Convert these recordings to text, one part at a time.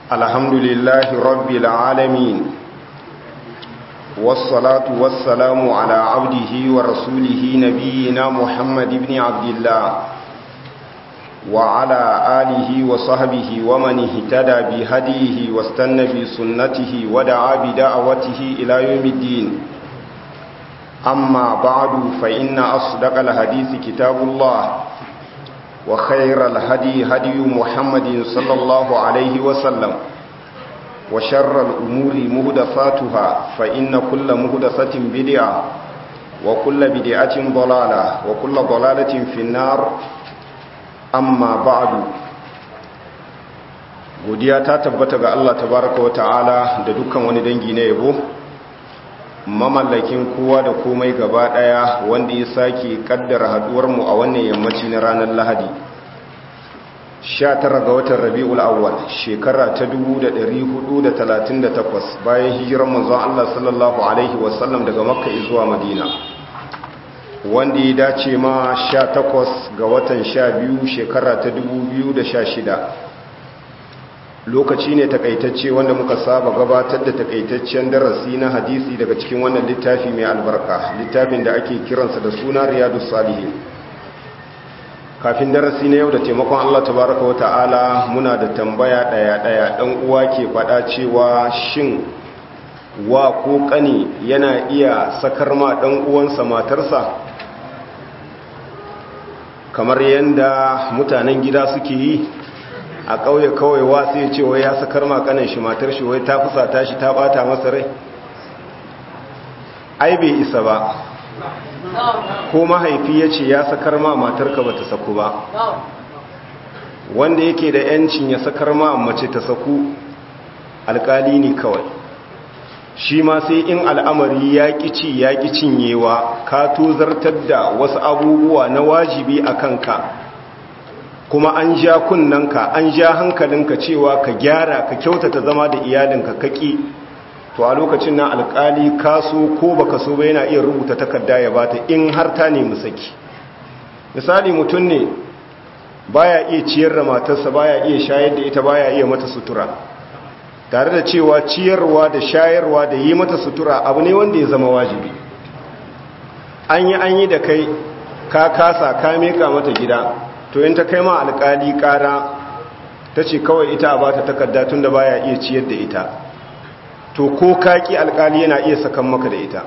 الحمد لله رب العالمين والصلاة والسلام على عبده ورسوله نبينا محمد بن عبد الله وعلى آله وصحبه ومن اهتدى بهديه واستنى بسنته ودعا بدعوته إلى يوم الدين أما بعد فإن أصدق الحديث كتاب الله وخير الهدي هدي محمد صلى الله عليه وسلم وشر الأمور مهدفاتها فإن كل مهدفة بدعة وكل بدعة ضلالة وكل ضلالة في النار أما بعد godiya ta tabbata ga Allah tabaraka wa ta'ala da dukkan wani dangi na yabo mamallakin kowa da komai gaba daya wanda ya sake kaddara haduwar mu a wannan yammaci na ranar Lahadi 19 ga watan Rabiul Awwal shekara ta 1438 bayan hijirar manzon Allah sallallahu alaihi wasallam daga Makka zuwa Madina wanda ya dace ma 18 ga watan 12 shekara ta 2016 lokaci ne takaitacce wanda muka saba gabatar da takaitaccen darasi na hadisi daga cikin wannan littafi mai albarka littafin da ake kiransa da suna Riyadus Salihin kafin darasi na yau da taimakon Allah tabaraka wa ta'ala muna da tambaya daya dan uwa ke fada cewa shin wa ko kani yana iya sakar ma dan uwansa matarsa kamar yanda mutanen gida suke yi a ƙauye kawai wa sai ce wai ya sakar makanan shi matar shi wai ta fusata shi ta bata masa rai ai bai isa ba ko mahaifi ya ce ya sakar ma matarka ba ta saku ba wanda yake da yancin ya sakar ma mace ta saku alƙali ne kawai shi ma sai in al'amari ya ƙici ya ƙi cinyewa ka tozartar da wasu abubuwa na wajibi a kanka kuma an ja kunnanka an ja hankalinka cewa ka gyara ka kyautata zama da iyalinka kaki to a lokacin nan alkali kaso ko baka so ba yana iya rubuta takarda ya bata in har ta nemi saki misali mutum ne baya iya ciyar da matarsa baya iya shayar da ita baya iya mata sutura tare da cewa ciyarwa da shayarwa da yi mata sutura abu ne wanda ya zama wajibi an yi da kai ka kasa ka meka mata gida to in ta kai ma alƙali ƙara ta ce kawai ita ba ta takarda tun da baya iya ciyar da ita to ko kaki alƙali yana iya sakan maka da ita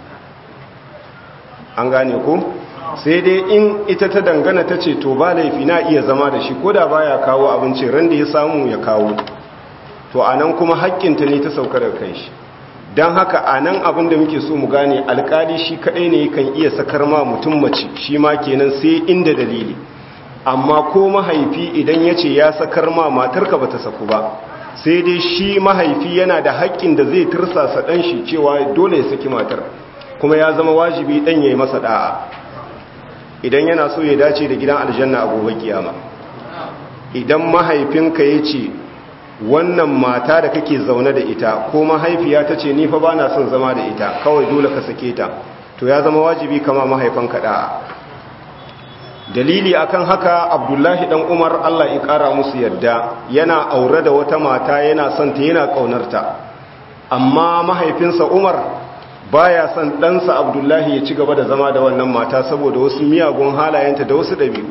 an gane ko sai dai in ita ta dangana ta ce to ba laifi na iya zama da shi ko da baya kawo abinci ran da ya samu ya kawo to a nan kuma haƙƙinta ne ta sauka da kai shi don haka a nan abin da muke so mu gane alƙali shi kaɗai ne kan iya sakar ma mutum mace shi ma kenan sai inda dalili amma ko mahaifi idan ya ce ya sakar ma matarka ba ta saku ba sai dai shi mahaifi yana da haƙƙin da zai tursasa ɗan shi cewa dole ya saki matar kuma ya zama wajibi ɗan ya yi masa ɗa'a idan yana so ya dace da gidan aljanna a gobe kiyama idan mahaifinka ya ce wannan mata da kake zaune da ita ko mahaifiya ta ce ni fa ba na son zama da ita kawai dole ka sake ta to ya zama wajibi kama mahaifanka ɗa'a dalili akan haka Abdullahi dan Umar Allah ya kara musu yadda yana aure da wata mata yana son ta yana kaunarta amma mahaifinsa Umar baya son ɗansa Abdullahi ya ci gaba da zama da wannan mata saboda wasu miyagun halayenta da wasu ɗabi'u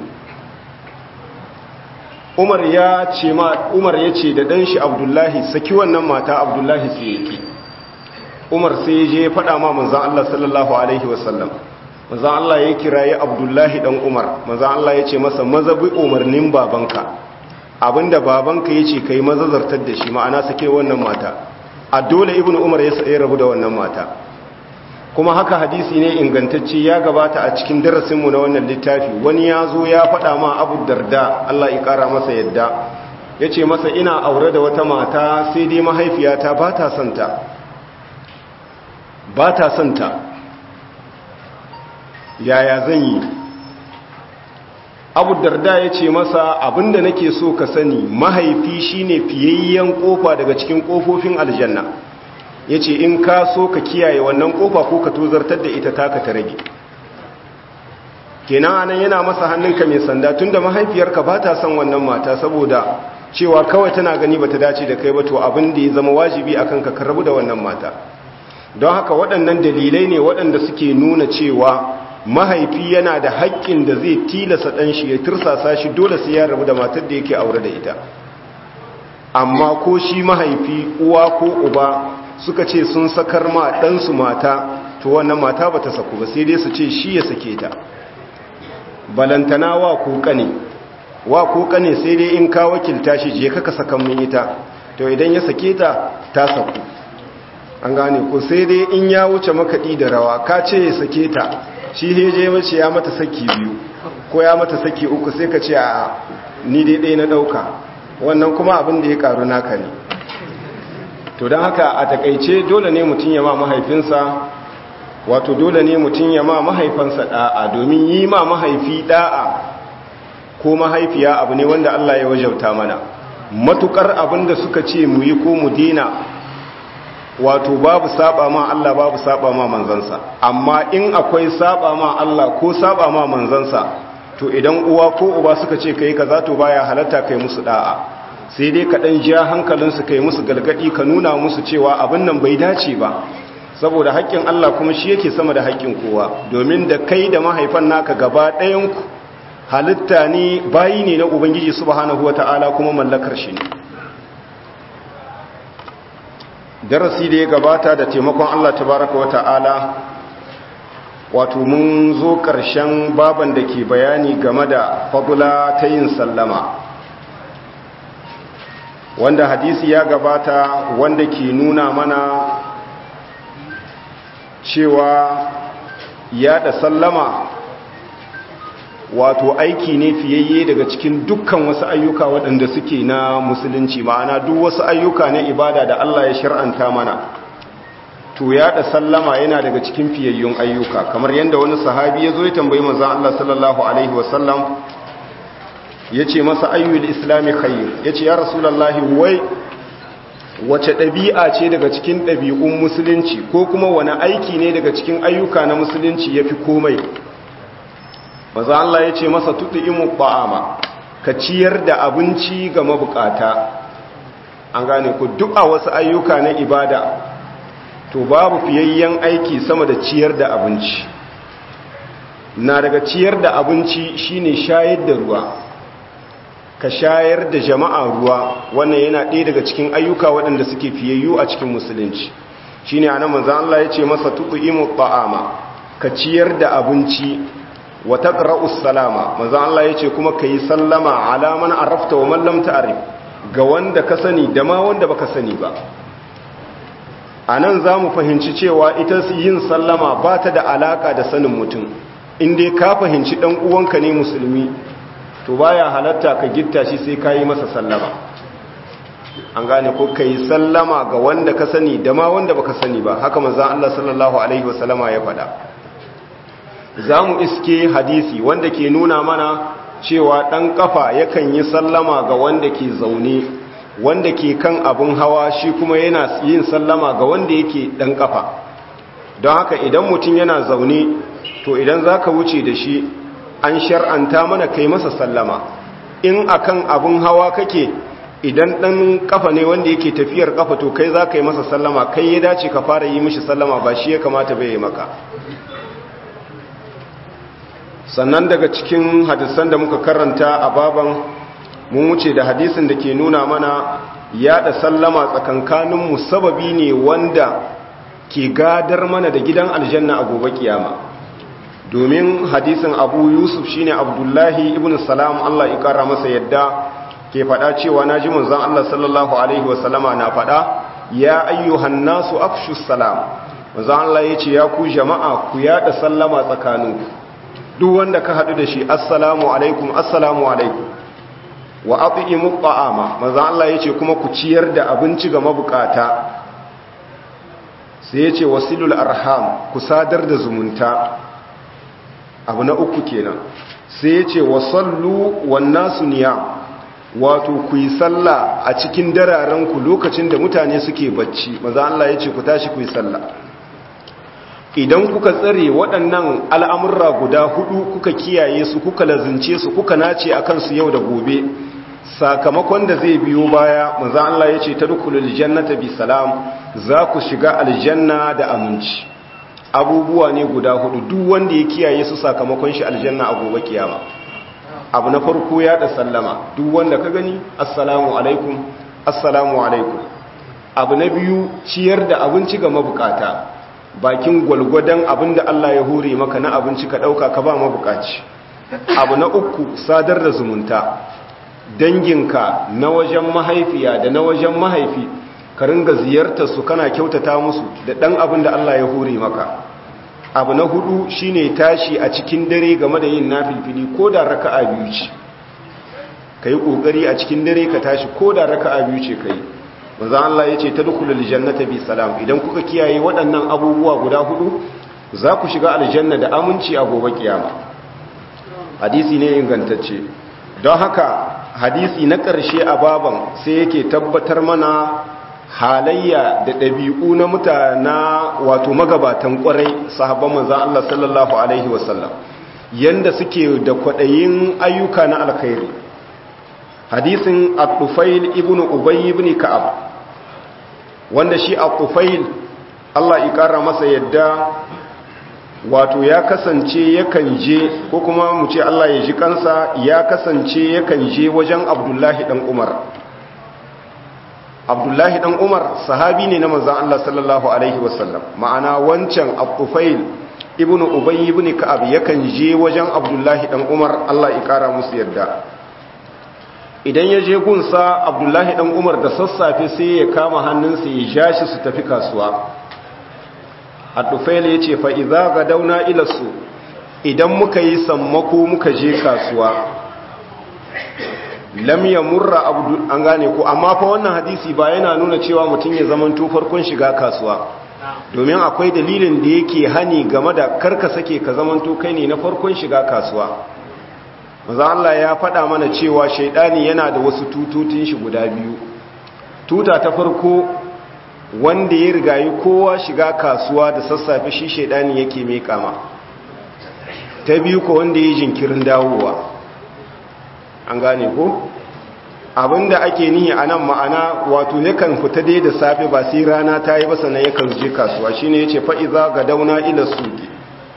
Umar ya ce da ɗan shi Abdullahi saki wannan mata Abdullahi sai yake Umar sai ya je ya faɗa ma manzon Allah sallallahu alaihi wasallam manzan Allah ya kirayi Abdullahi dan Umar manzan Allah ya ce masa mazabi umarnin babanka abinda babanka ya ce kai mazazartar da shi ma'ana sake wannan mata a dole ibnu Umar ya sai rabu da wannan mata kuma haka hadisi ne ingantacce ya gabata a cikin darasinmu na wannan littafi wani ya zo ya faɗa ma Abu Darda Allah ya ƙara masa yadda ya ce masa ina aure da wata mata sai dai mahaifiyata ba ta santa yaya zan yi Abu Darda ya ce masa abinda nake so ka sani mahaifi shine fiyayyen kofa daga cikin kofofin aljanna yace in ka so ka kiyaye wannan kofa ko ka tozartar da ita taka ta rage kenan anan yana masa hannunka mai sanda tunda mahaifiyarka ba ta son wannan mata saboda cewa kawai tana gani bata dace da kai ba, to abin da ya zama wajibi akan ka rabu da wannan mata. don haka waɗannan dalilai ne waɗanda suke nuna cewa mahaifi yana da haƙƙin da zai tilasa ɗan shi ya tursasa shi dole sai ya rabu da matar da yake aure da ita. Amma ko shi mahaifi uwa ko uba suka ce sun sakar ma ɗansu mata, to wannan mata ba ta saku ba, sai dai su ce shi ya sake ta. Balantana wa kuka ne sai dai in ka wakilta shi je ka sakan mun ita, to idan ya sake ta ta saku. An gane ko sai dai in ya wuce makaɗi da rawa, ka ce ya sake ta, shi heje mace ya mata saki 2 ko ya mata saki 3, sai ka ce a ni dai na ɗauka, wannan kuma abin da ya karu naka ne. To don haka a takaice dole ne mutum ya ma mahaifinsa, wato dole ne mutum ya ma mahaifansa da'a, domin yi ma mahaifi da'a ko mahaifiya abu ne wanda Allah ya wajauta mana. Matukar abin da suka ce mu yi ko mu dena, wato babu saba ma Allah babu saba ma manzansa. Amma in akwai saba ma Allah ko saba ma manzansa, to idan uwa ko uba suka ce kai kaza to baya halatta kai musu da'a, sai dai ka dan ja hankalinsu kai musu galgadi, ka nuna musu cewa abin nan bai dace ba, saboda haƙƙin Allah kuma shi yake sama da haƙƙin kowa, domin da kai da mahaifan naka gaba ɗayan ku halitta ne, bayi ne na Ubangiji subhanahu wata'ala, kuma mallakar shi ne. Darasi da ya gabata da taimakon Allah tabaraka wata'ala, wato mun zo ƙarshen baban da ke bayani game da fadula ta yin sallama, wanda hadisi ya gabata wanda ke nuna mana cewa yaɗa sallama wato aiki ne fiyayye daga cikin dukkan wasu ayyuka waɗanda suke na musulunci, ma'ana duk wasu ayyuka na ibada da Allah ya shar'anta mana, to yaɗa sallama yana daga cikin fiyayyun ayyuka. Kamar yadda wani sahabi ya zo ya tambayi manzon Allah sallallahu alaihi wasallam, ya ce masa ayyul islami khair, ya ce ya rasulallahi wai wace ɗabi'a ce daga cikin ɗabi'un musulunci, ko kuma wani aiki ne daga cikin ayyuka na musulunci ya fi komai? Maza Allah ya ce masa tuɗi'imu ba'ama, ka ciyar da abinci ga mabukata. An gane ku, duk a wasu ayyuka na ibada to babu fiyayyen aiki sama da ciyar da abinci. Na daga ciyar da abinci shine shayar da ruwa, ka shayar da jama'a ruwa, wannan yana ɗaya daga cikin ayyuka waɗanda suke fiyayyu a cikin musulunci. Shine anan manzo Allah ya ce masa tuɗi'imu ba'ama, ka ciyar da abinci, wa taqra'us salama, manzo Allah yace kuma kai sallama ala man arafta wa man lam ta'rif, ga wanda ka sani da ma wanda baka sani ba. Anan zamu fahimci cewa ita yin sallama ba ta da alaka da sanin mutum. In dai ka fahimci dan uwanka ne musulmi, to baya halatta ka gitta shi sai kai masa sallama. An gane ko kai sallama ga wanda ka sani da ma wanda baka sani ba, haka manzo Allah sallallahu alaihi wasallama ya faɗa. Za mu iske hadisi wanda ke nuna mana cewa ɗan ƙafa yakan yi sallama ga wanda ke zaune, wanda ke kan abin hawa shi kuma yana yin sallama ga wanda yake ɗan ƙafa. Don haka idan mutum yana zaune, to idan za ka wuce da shi an shar'anta mana kai masa sallama. In akan abin hawa kake, idan ɗan ƙafa ne wanda yake tafiyar ƙafa, to kai za ka yi masa sallama, kai ya dace ka fara yi mishi sallama, ba shi ya kamata bai yi maka. Sannan daga cikin hadisan da muka karanta a baban, mun wuce da hadisin da ke nuna mana yaɗa sallama tsakankaninmu sababi ne wanda ke gadar mana da gidan aljanna a gobe kiyama. Domin hadisin Abu Yusuf shine Abdullahi ibn Salam, Allah ya kara masa yadda, ke faɗa cewa naji manzon Allah sallallahu alaihi wasallama na faɗa, ya ayyuhan nasu afshus salam. Manzon Allah yace ya ku jama'a ku yaɗa sallama tsakaninku. Duk wanda ka haɗu da shi, assalamu alaikum, assalamu alaikum, wa at'imu ta'ama, manzo Allah yace kuma ku ciyar da abinci ga mabukata. Sai yace wasilul arham, ku sadar da zumunta. Abu na uku kenan. Sai yace wasallu wan nasu niyam, wato ku yi sallah a cikin dararen ku lokacin da mutane suke bacci. Manzo Allah yace ku tashi ku yi sallah. Idan kuka tsare waɗannan al'amurra guda hudu, kuka kiyaye su, kuka lazince su, kuka nace a kansu yau da gobe, sakamakon da zai biyo baya manzo Allah yace tadkhulul jannata bi salam, za ku shiga aljanna da aminci. Abubuwa ne guda hudu duk wanda ya kiyaye su sakamakon shi aljanna a gobe kiyama. Abu na farko ya da sallama, duk wanda ka gani assalamu alaikum assalamu alaikum. Abu na biyu ciyar da abinci ga mabukata, bakin gwalgwadon abinda Allah ya hore maka na abinci ka dauka ka ba mabukaci. Abu na uku sadar da zumunta, danginka na wajen mahaifiya da na wajen mahaifi ka ringa ziyartar su kana kyautata musu da dan abin da Allah ya hore maka. Abu na hudu shine tashi a cikin dare game da yin nafilfili ko da raka'a biyu ce, kai kokari a cikin dare ka tashi ko da raka'a biyu ce kai. manzo Allah yace tadkhulul jannata bi salam, idan kuka kiyaye waɗannan abubuwa guda hudu za ku shiga aljanna da aminci a gobe kiyama. Hadisi ne ingantacce. Don haka hadisi na ƙarshe a baban sai yake tabbatar mana halayya da ɗabi'u na mutana wato magabatan ƙwarai sahabban manzan Allah sallallahu Alaihi wasallam yanda suke da kwaɗayin ayyuka na alkhairi. Hadisin At-Tufail ibn Ubay ibn Ka'ab, wanda shi At-Tufail Allah ya ƙara masa yadda wato ya kasance yakan je, ko kuma mu ce Allah ya ji kansa, ya kasance yakan je wajen Abdullahi dan Umar. Abdullahi dan Umar sahabi ne na manzon Allah sallallahu alaihi wasallam, ma'ana wancan At-Tufail ibn Ubay ibn Ka'ab yakan je wajen Abdullahi dan Umar, Allah ya kara musu yadda. Idan ya je gunsa Abdullahi dan Umar da sassafe sai ya kama hannunsa ya ja shi su tafi kasuwa. At-Tufail ya ce fa idza gadawna ila su, idan muka yi sammako muka je kasuwa, lam yamurra abdu, an gane ko, amma fa wannan hadisi ba yana nuna cewa mutum ya zamanto farkon shiga kasuwa, domin akwai dalilin da yake hani game da karka sake ka zamanto kai ne na farkon shiga kasuwa. Manzo Allah ya faɗa mana cewa shaidani yana da wasu tututun shi guda biyu. Tuta ta farko, wanda ya rigayi kowa shiga kasuwa da sassafe shi shaidani yake mai kama. Ta biyu ko wanda ya jinkirin dawowa. An gane ko? Abinda ake nihi a nan ma'ana wato yakan fita dai da safe ba sai rana ta yi ba sannan yakan je kasuwa, shine yace fa iza gadawna ila suqi,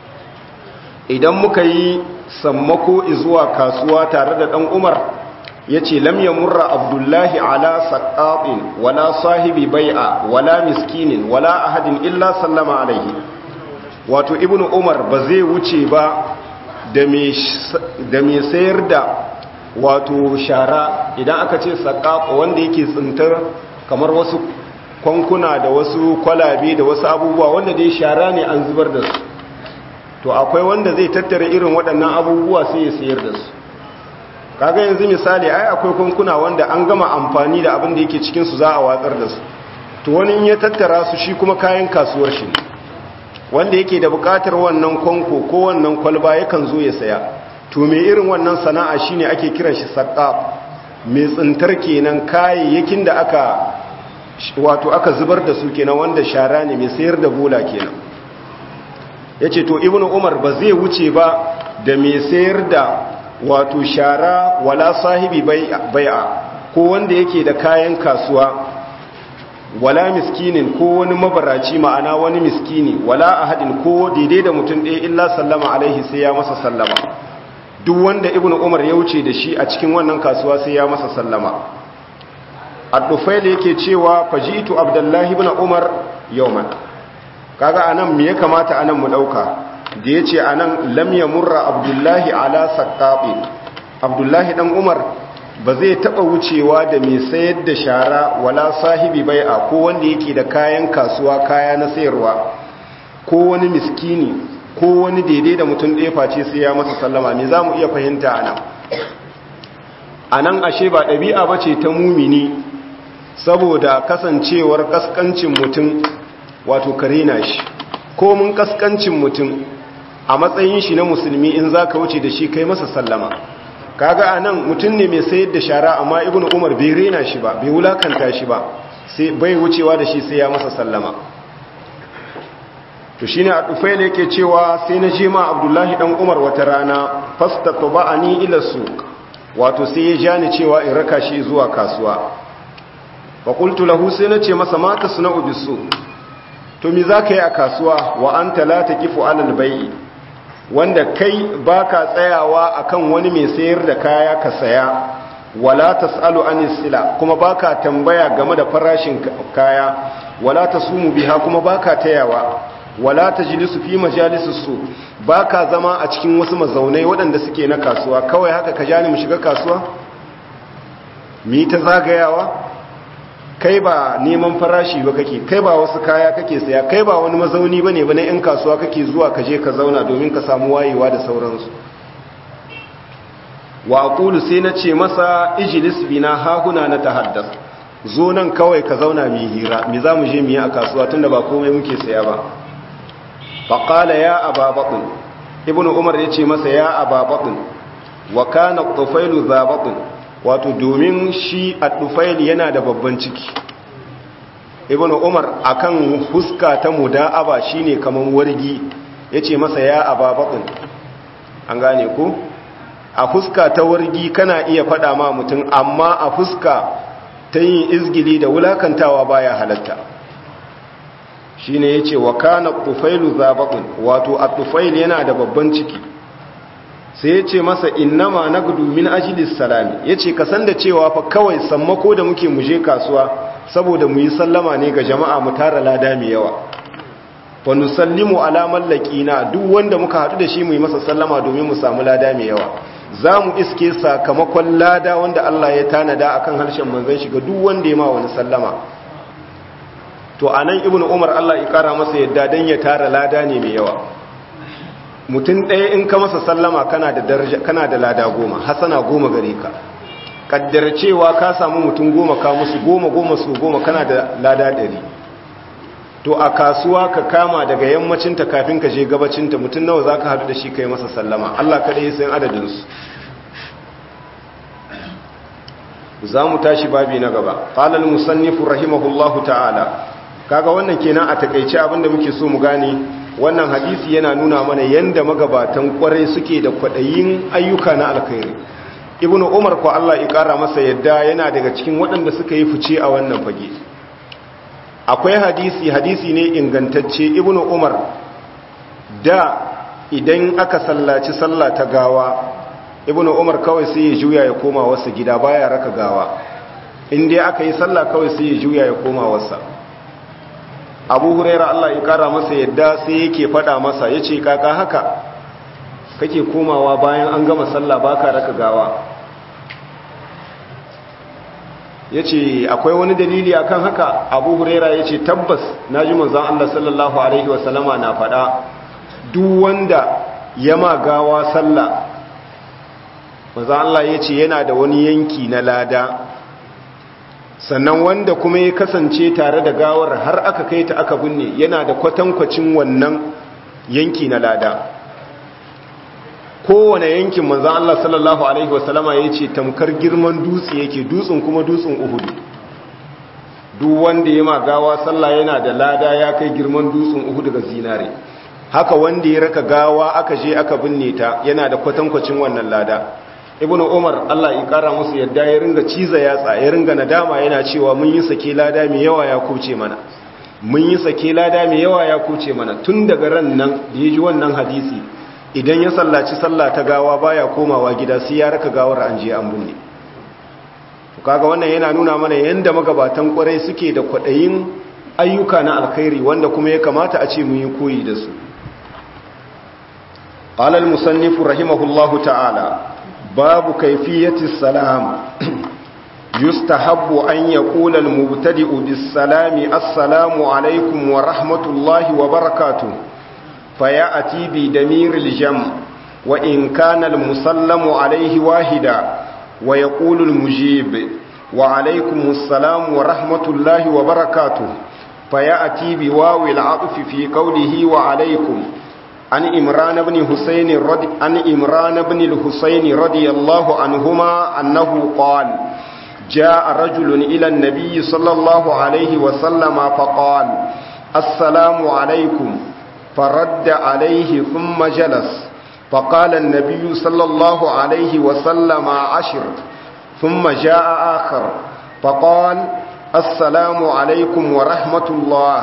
idan muka yi sammako zuwa kasuwa tare da dan Umar, yace lam yamurra Abdullahi ala saqatin wala sahibi bai'a wala miskinin wala ahadin illa sallama alaihi. Wato ibnu Umar ba zai wuce ba da me sayar da wato shara, idan aka ce saqaq wanda yake tsintar kamar wasu kwankuna da wasu kwalabe da wasu abubuwa wanda dai shara ne an zubar da su, to akwai wanda zai tattara irin waɗannan abubuwa sai ya sayar da su. Kaga yanzu misali ai akwai kwankuna wanda an gama amfani da abin da yake cikin su za a watsar da su, to wani in ya tattara su shi kuma kayan kasuwar shi, wanda yake da bukatar wannan kwanko ko wannan kwalba yakan zo ya saya. To me irin wannan sana'a shine ake kiran shi saqaf, mai tsintar kenan kayayyakin da aka zubar da su kenan, wanda shara ne, mai sayar da bola kenan. Yace to ibnu Umar ba zai wuce ba da mai sayar da wato shara wala sahibi bai'a, ko wanda yake da kayan kasuwa, wala miskinin ko wani mabaraci, ma'ana wani miskini, wala ahadin ko daidai da mutum ɗaya illa sallama alaihi, sai ya masa sallama. Duk wanda ibnu Umar ya wuce da shi a cikin wannan kasuwa sai ya masa sallama. At-Tufail yake cewa fajitu Abdullahi ibn Umar yawman. Kaga anan me ya kamata anan mu dauka da yace anan lam yamurra Abdullahi ala saqabi, Abdullahi dan Umar ba zai taba wucewa da mai sayar da shara wala sahibi bai'a, ko wanda yake da kayan kasuwa, kaya na sayarwa, ko wani miskini ko wani daidai da mutum ɗaya face sai ya masa sallama. Me za mu iya fahimta a nan ashe ba ɗabi'a ba ce ta mumini, saboda kasancewar kaskancin mutum wato karena shi, ko mun kaskancin mutum a matsayin shi na musulmi in za ka wuce da shi kai masa sallama. Kaga a nan mutum ne mai sayar da shara, amma ibnu Umar bai rena shi ba, bai wulakanta shi ba, sai bai wucewa da shi sai ya masa sallama. To shine At-Tufail yake cewa sai na je ma Abdullahi dan Umar wata rana, fastatba'ani ila suq, wato sai ya jani cewa in raka shi zuwa kasuwa fa qultu lahu sai nace masa ma tasna'u bisu to me zaka yi a kasuwa wa anta la taqifu alal bai'i wanda kai baka tsayawa akan wani mai sayar da kaya ka saya wala tasalu anis sila kuma baka tambaya game da farashin kaya wala tasumu biha kuma baka tayawa wala tajlisu fi majalisus su baka zama a cikin wasu mazaunai waɗanda suke na kasuwa kawai haka ka jani mu shiga kasuwa mi ta zagayawa kai ba neman farashi ba kake kai ba wasu kaya kake saya kai ba wani mazauni bane ba na yan kasuwa kake zuwa ka je ka zauna domin ka samu wayewa da sauransu wa aqulu sai na ce masa ijlis bina hahuna na tahaddas zo nan kawai ka zauna mi hira mi za mu je mu yi a kasuwa tunda ba komai muke saya ba faqala ya aba batn ibnu umar yace masa ya aba batn wa kana tufailu za batn wato domin shi ad-dufail yana da babban ciki ibnu umar akan huska ta muda'aba shine kaman wargi yace masa ya aba batn an gane ko a fuska ta wargi kana iya fada ma mutum amma a fuska ta yin izgili da wulakantawa baya halatta shine yace wa kana tufailu zabaqun wato at-tufail yana da babban ciki sai yace masa innama nagdu min ajli salami yace ka san da cewa fa kawai sammako da muke muje kasuwa saboda mu yi sallama ne ga jama'a mu tara lada mai yawa fa nusallimu ala mallakina duk wanda muka hadu da shi mu yi masa sallama domin mu samu lada mai yawa za mu iske sakamakon lada wanda Allah ya tanada akan harshen manzon shi ga duk wanda ya ma wani sallama to anan ibnu umar Allah ya kara masa yadda dan ya tara lada ne mai yawa mutum ɗaya in ka masa sallama kana da daraja kana da lada 10 hasana 10 gare ka kaddara cewa ka samu mutum 10 ka musu 10 su 10 kana da lada 100 to a kasuwa ka kama daga yammacinta kafin ka je gabacinta mutum nawa za ka haɗu da shi ka yi masa sallama Allah kada yi san adadinsu za mu tashi babi na gaba ƙalal musannifu rahimahullahu ta'ala kaga wannan kenan a takaice abinda muke so mu gane wannan hadisi yana nuna mana yanda magabatan kwarai suke da kwaɗayin ayyuka na alkhairi ibnu umar ko Allah ya ƙara masa yadda yana daga cikin waɗanda suka yi fice a wannan fage akwai hadisi ne ingantacce ibnu umar da idan aka sallaci sallah ta gawa ibnu umar kawai sai ya juya ya koma wasu gida baya raka gawa in dai aka yi sallah kawai sai ya juya ya koma wasa abu huraira Allah ya kara masa yadda sai yake fada masa yace kaka haka kake komawa bayan an gama sallah baka raka gawa ya ce akwai wani dalili akan haka abu huraira ya ce tabbas na ji manzan Allah sallallahu Alaihi wasallama na faɗa duk wanda ya ma gawa sallah manzan Allah ya ce yana da wani yanki na lada sannan wanda kuma ya kasance tare da gawar har aka kai ta aka binne yana da kwatankwacin wannan yanki na lada kowane yankin manzan Allah sallallahu Alaihi wasallama ya ce tamkar girman dutse yake dutsen kuma dutsen uhudu duk wanda ya magawa sallah yana da lada ya kai girman dutsen uhudu ga zinare haka wanda ya raka gawa aka je aka binne ta yana da kwatankwacin wannan lada ibnu umar Allah ya kara musu yadda ya ringa ciza yatsa ya ringa nadama yana cewa mun yi sake lada mai yawa ya kuce mana mun yi sake lada mai yawa ya kuce mana tun daga ran nan da ya ji wannan hadisi idan ya sallaci sallah ta gawa baya komawa gida sai ya raka gawar an je an binne to kaga wannan yana nuna mana yanda magabatan kwarai suke da kwadayin ayyuka na alkhairi wanda kuma ya kamata a ce mun yi koyi da su qala al-musannif rahimahullahu ta'ala babu kayfiyati salam yustahabbu an yaqula al-mubtadi'u bis-salami assalamu alaykum wa rahmatullahi wa barakatuh فيأتي بدمير الجمع وإن كان المسلم عليه واحدا ويقول المجيب وعليكم السلام ورحمة الله وبركاته فيأتي بواو العطف في قوله وعليكم عن إمران بن الحسين رضي الله عنهما أنه قال جاء رجل إلى النبي صلى الله عليه وسلم فقال السلام عليكم فرد عليه ثم جلس فقال النبي صلى الله عليه وسلم 10. ثم جاء آخر فقال السلام عليكم ورحمة الله،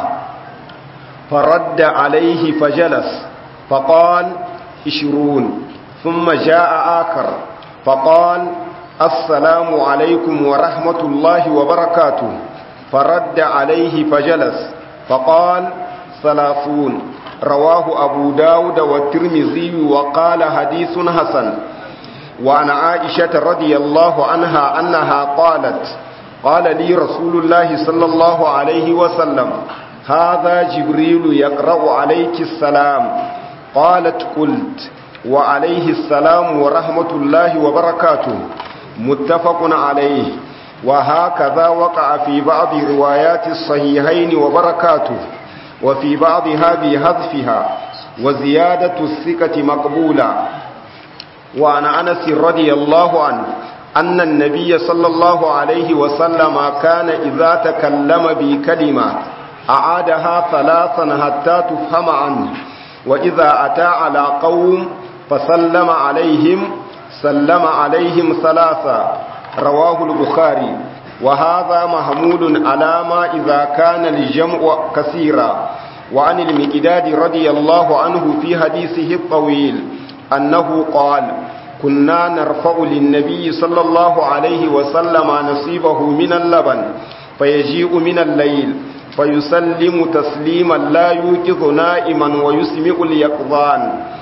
فرد عليه فجلس فقال 20. ثم جاء آخر فقال السلام عليكم ورحمة الله وبركاته، فرد عليه فجلس فقال 30. رواه أبو داود والترمذي وقال حديث حسن. وعن عائشة رضي الله عنها أنها قالت قال لي رسول الله صلى الله عليه وسلم هذا جبريل يقرأ عليك السلام. قالت قلت وعليه السلام ورحمة الله وبركاته، متفق عليه. وهكذا وقع في بعض روايات الصحيحين وبركاته، وفي بعضها بحذفها، وزيادة الثقة مقبولة. وعن أنس رضي الله عنه أن النبي صلى الله عليه وسلم كان إذا تكلم بكلمة أعادها 3 حتى تفهم عنه، وإذا أتى على قوم فسلم عليهم سلم عليهم 3. رواه البخاري. وهذا محمول على ما إذا كان الجمع كثيرا. وعن المقداد رضي الله عنه في حديثه الطويل أنه قال كنا نرفع للنبي صلى الله عليه وسلم نصيبه من اللبن فيجيء من الليل فيسلم تسليما لا يوقظ نائما ويسمع اليقظان.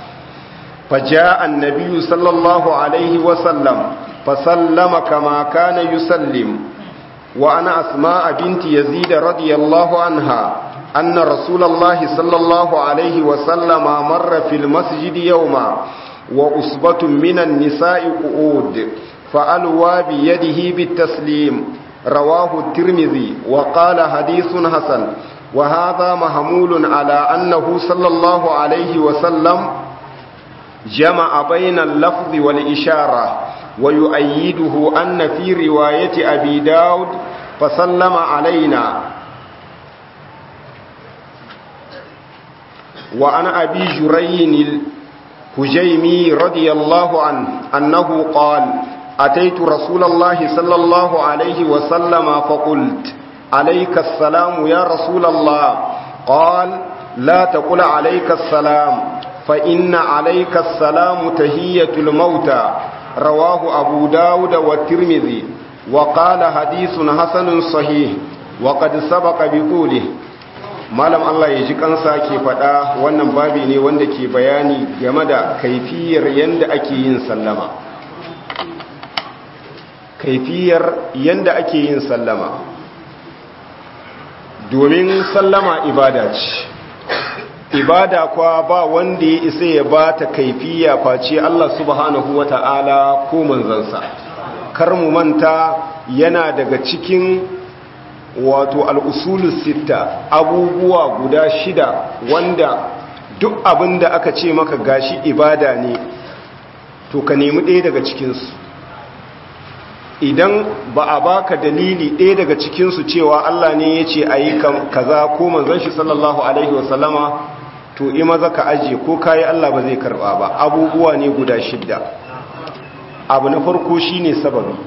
فجاء النبي صلى الله عليه وسلم فسلم كما كان يسلم. وعن أسماء بنت يزيد رضي الله عنها أن رسول الله صلى الله عليه وسلم مر في المسجد يوما وأصبة من النساء قعود فألوى بيده بالتسليم. رواه الترمذي وقال حديث حسن. وهذا محمول على أنه صلى الله عليه وسلم جمع بين اللفظ والإشارة. ويؤيده أن في رواية أبي داود فسلم علينا. وعن أبي جرين الهجيمي رضي الله عنه أنه قال أتيت رسول الله صلى الله عليه وسلم فقلت عليك السلام يا رسول الله. قال لا تقل عليك السلام فإن عليك السلام تهية الموتى. رواه أبو داود والترمذي وقال حديث حسن صحيح وقد سبق بقوله. malam Allah ya ji kansa ke faɗa wannan babi ne wanda ke bayani game da kaifiyar yanda ake yin sallama. Kaifiyar yanda ake yin sallama, domin sallama ibada ce. Ibada kwa ba wanda ya isa ya ba ta kaifiya face Allah subhanahu wata'ala ko manzansa. Kar mu manta yana daga cikin wato al'usulun sitta, abubuwa guda 6 wanda duk abin da aka ce maka gashi ibada ne to ka nemi ɗaya daga cikinsu. Idan ba a baka dalili ɗaya daga cikinsu cewa Allah ne ya ce a yi kaza ko manzon shi sallallahu alaihi wasallama, to ima za ka ajiye ko kayi Allah ba zai karɓa ba. Abubuwa ne guda 6. Abu na farko shine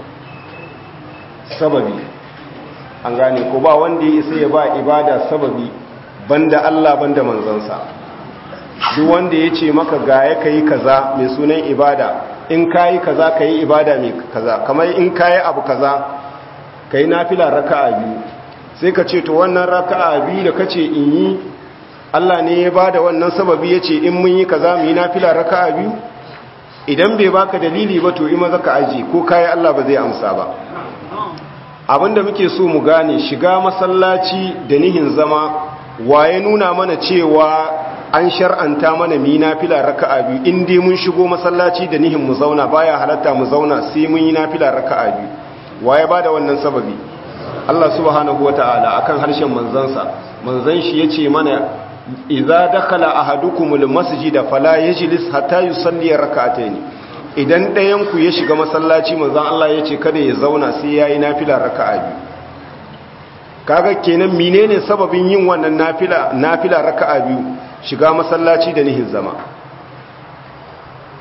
sababi an gane ko ba wanda ya isa ya ba ibada sababi banda Allah banda manzansa. Duk wanda ya ce maka ga ya kai kaza mai sunan ibada, in kayi kaza kayi ibada mai kaza, kamar in kayi abu kaza kayi nafila raka'a 2, sai ka ce to wannan raka'a 2 da kace in yi Allah ne ya bada wannan sababi yace in mun yi kaza mu yi nafila raka'a 2. Idan bai baka dalili ba to ima zaka aje ko kayi Allah ba zai amsa ba. Abinda muke so mu gane, shiga masallaci da nihin zama waye nuna mana cewa an shar'anta mana mi nafila raka'a 2. In dai mun shigo masallaci da nihin mu zauna, baya halatta mu zauna sai mun yi nafila raka'a 2. Waye bada wannan sababi? Allah subhanahu wataala akan harshen manzansa. Manzon shi yace mana idza dakhala ahadukumul masjida fala yajlis hatta yusalli rak'atayn. Idan ɗayan ku ya shiga masallaci, manzon Allah yace kada ya zauna sai yayi nafila raka'a 2. Kaga kenan menene sababin yin wannan nafila raka'a 2? Shiga masallaci da nihin zama.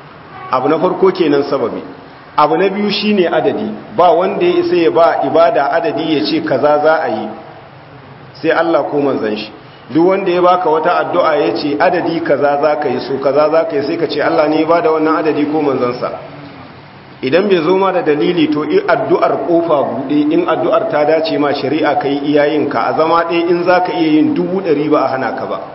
abu na farko kenan sababi. Abu na biyu shine adadi, ba wanda ya isa ya ba ibada adadi ya ce kaza za a yi sai Allah ko manzon shi. Duk wanda ya baka wata addu'a ya ce adadi kaza za ka yi, so kaza za ka yi, sai ka ce Allah ne ya bada wannan adadi ko manzansa. Idan bai zo ma da dalili to addu'ar kofa buɗe, in addu'ar ta dace ma shari'a ka yi iyayenka a zama ɗaya, in za ka iya yin 100 ba a hana ka ba.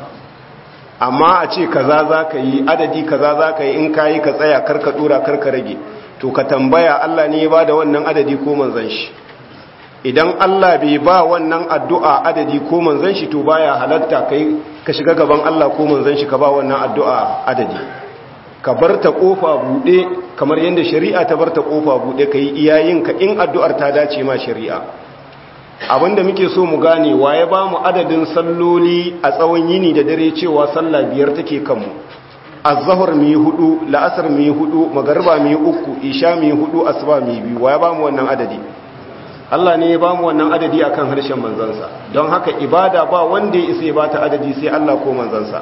Amma a ce kaza za ka yi, adadi kaza za ka yi, in ka yi ka tsaya karka ɗora karka rage, to ka tambaya Allah ne ya ba da wannan adadi ko manzan shi. Idan Allah bai ba wannan addu'a adadi ko manzan shi, to baya halatta kai ka shiga gaban Allah ko manzan shi ka ba wannan addu'a adadi. Ka bar ta kofa buɗe kamar yadda shari'a ta bar ta kofa buɗe, ka yi iyayenka in addu'ar ta dace ma shari'a. Abinda muke so mu gane, waye ba mu adadin salloli a tsawon yini da dare cewa sallah 5 take kanmu. Az-zuhr mu yi 4, la'asar mu yi 4, magariba mu yi 3, isha mu yi 4, asuba mu yi 2. Waye ba mu wannan adadi? Allah ne ya ba mu wannan adadi akan harshen manzansa. Don haka ibada ba wanda ya isa ya bata adadi sai Allah ko manzansa.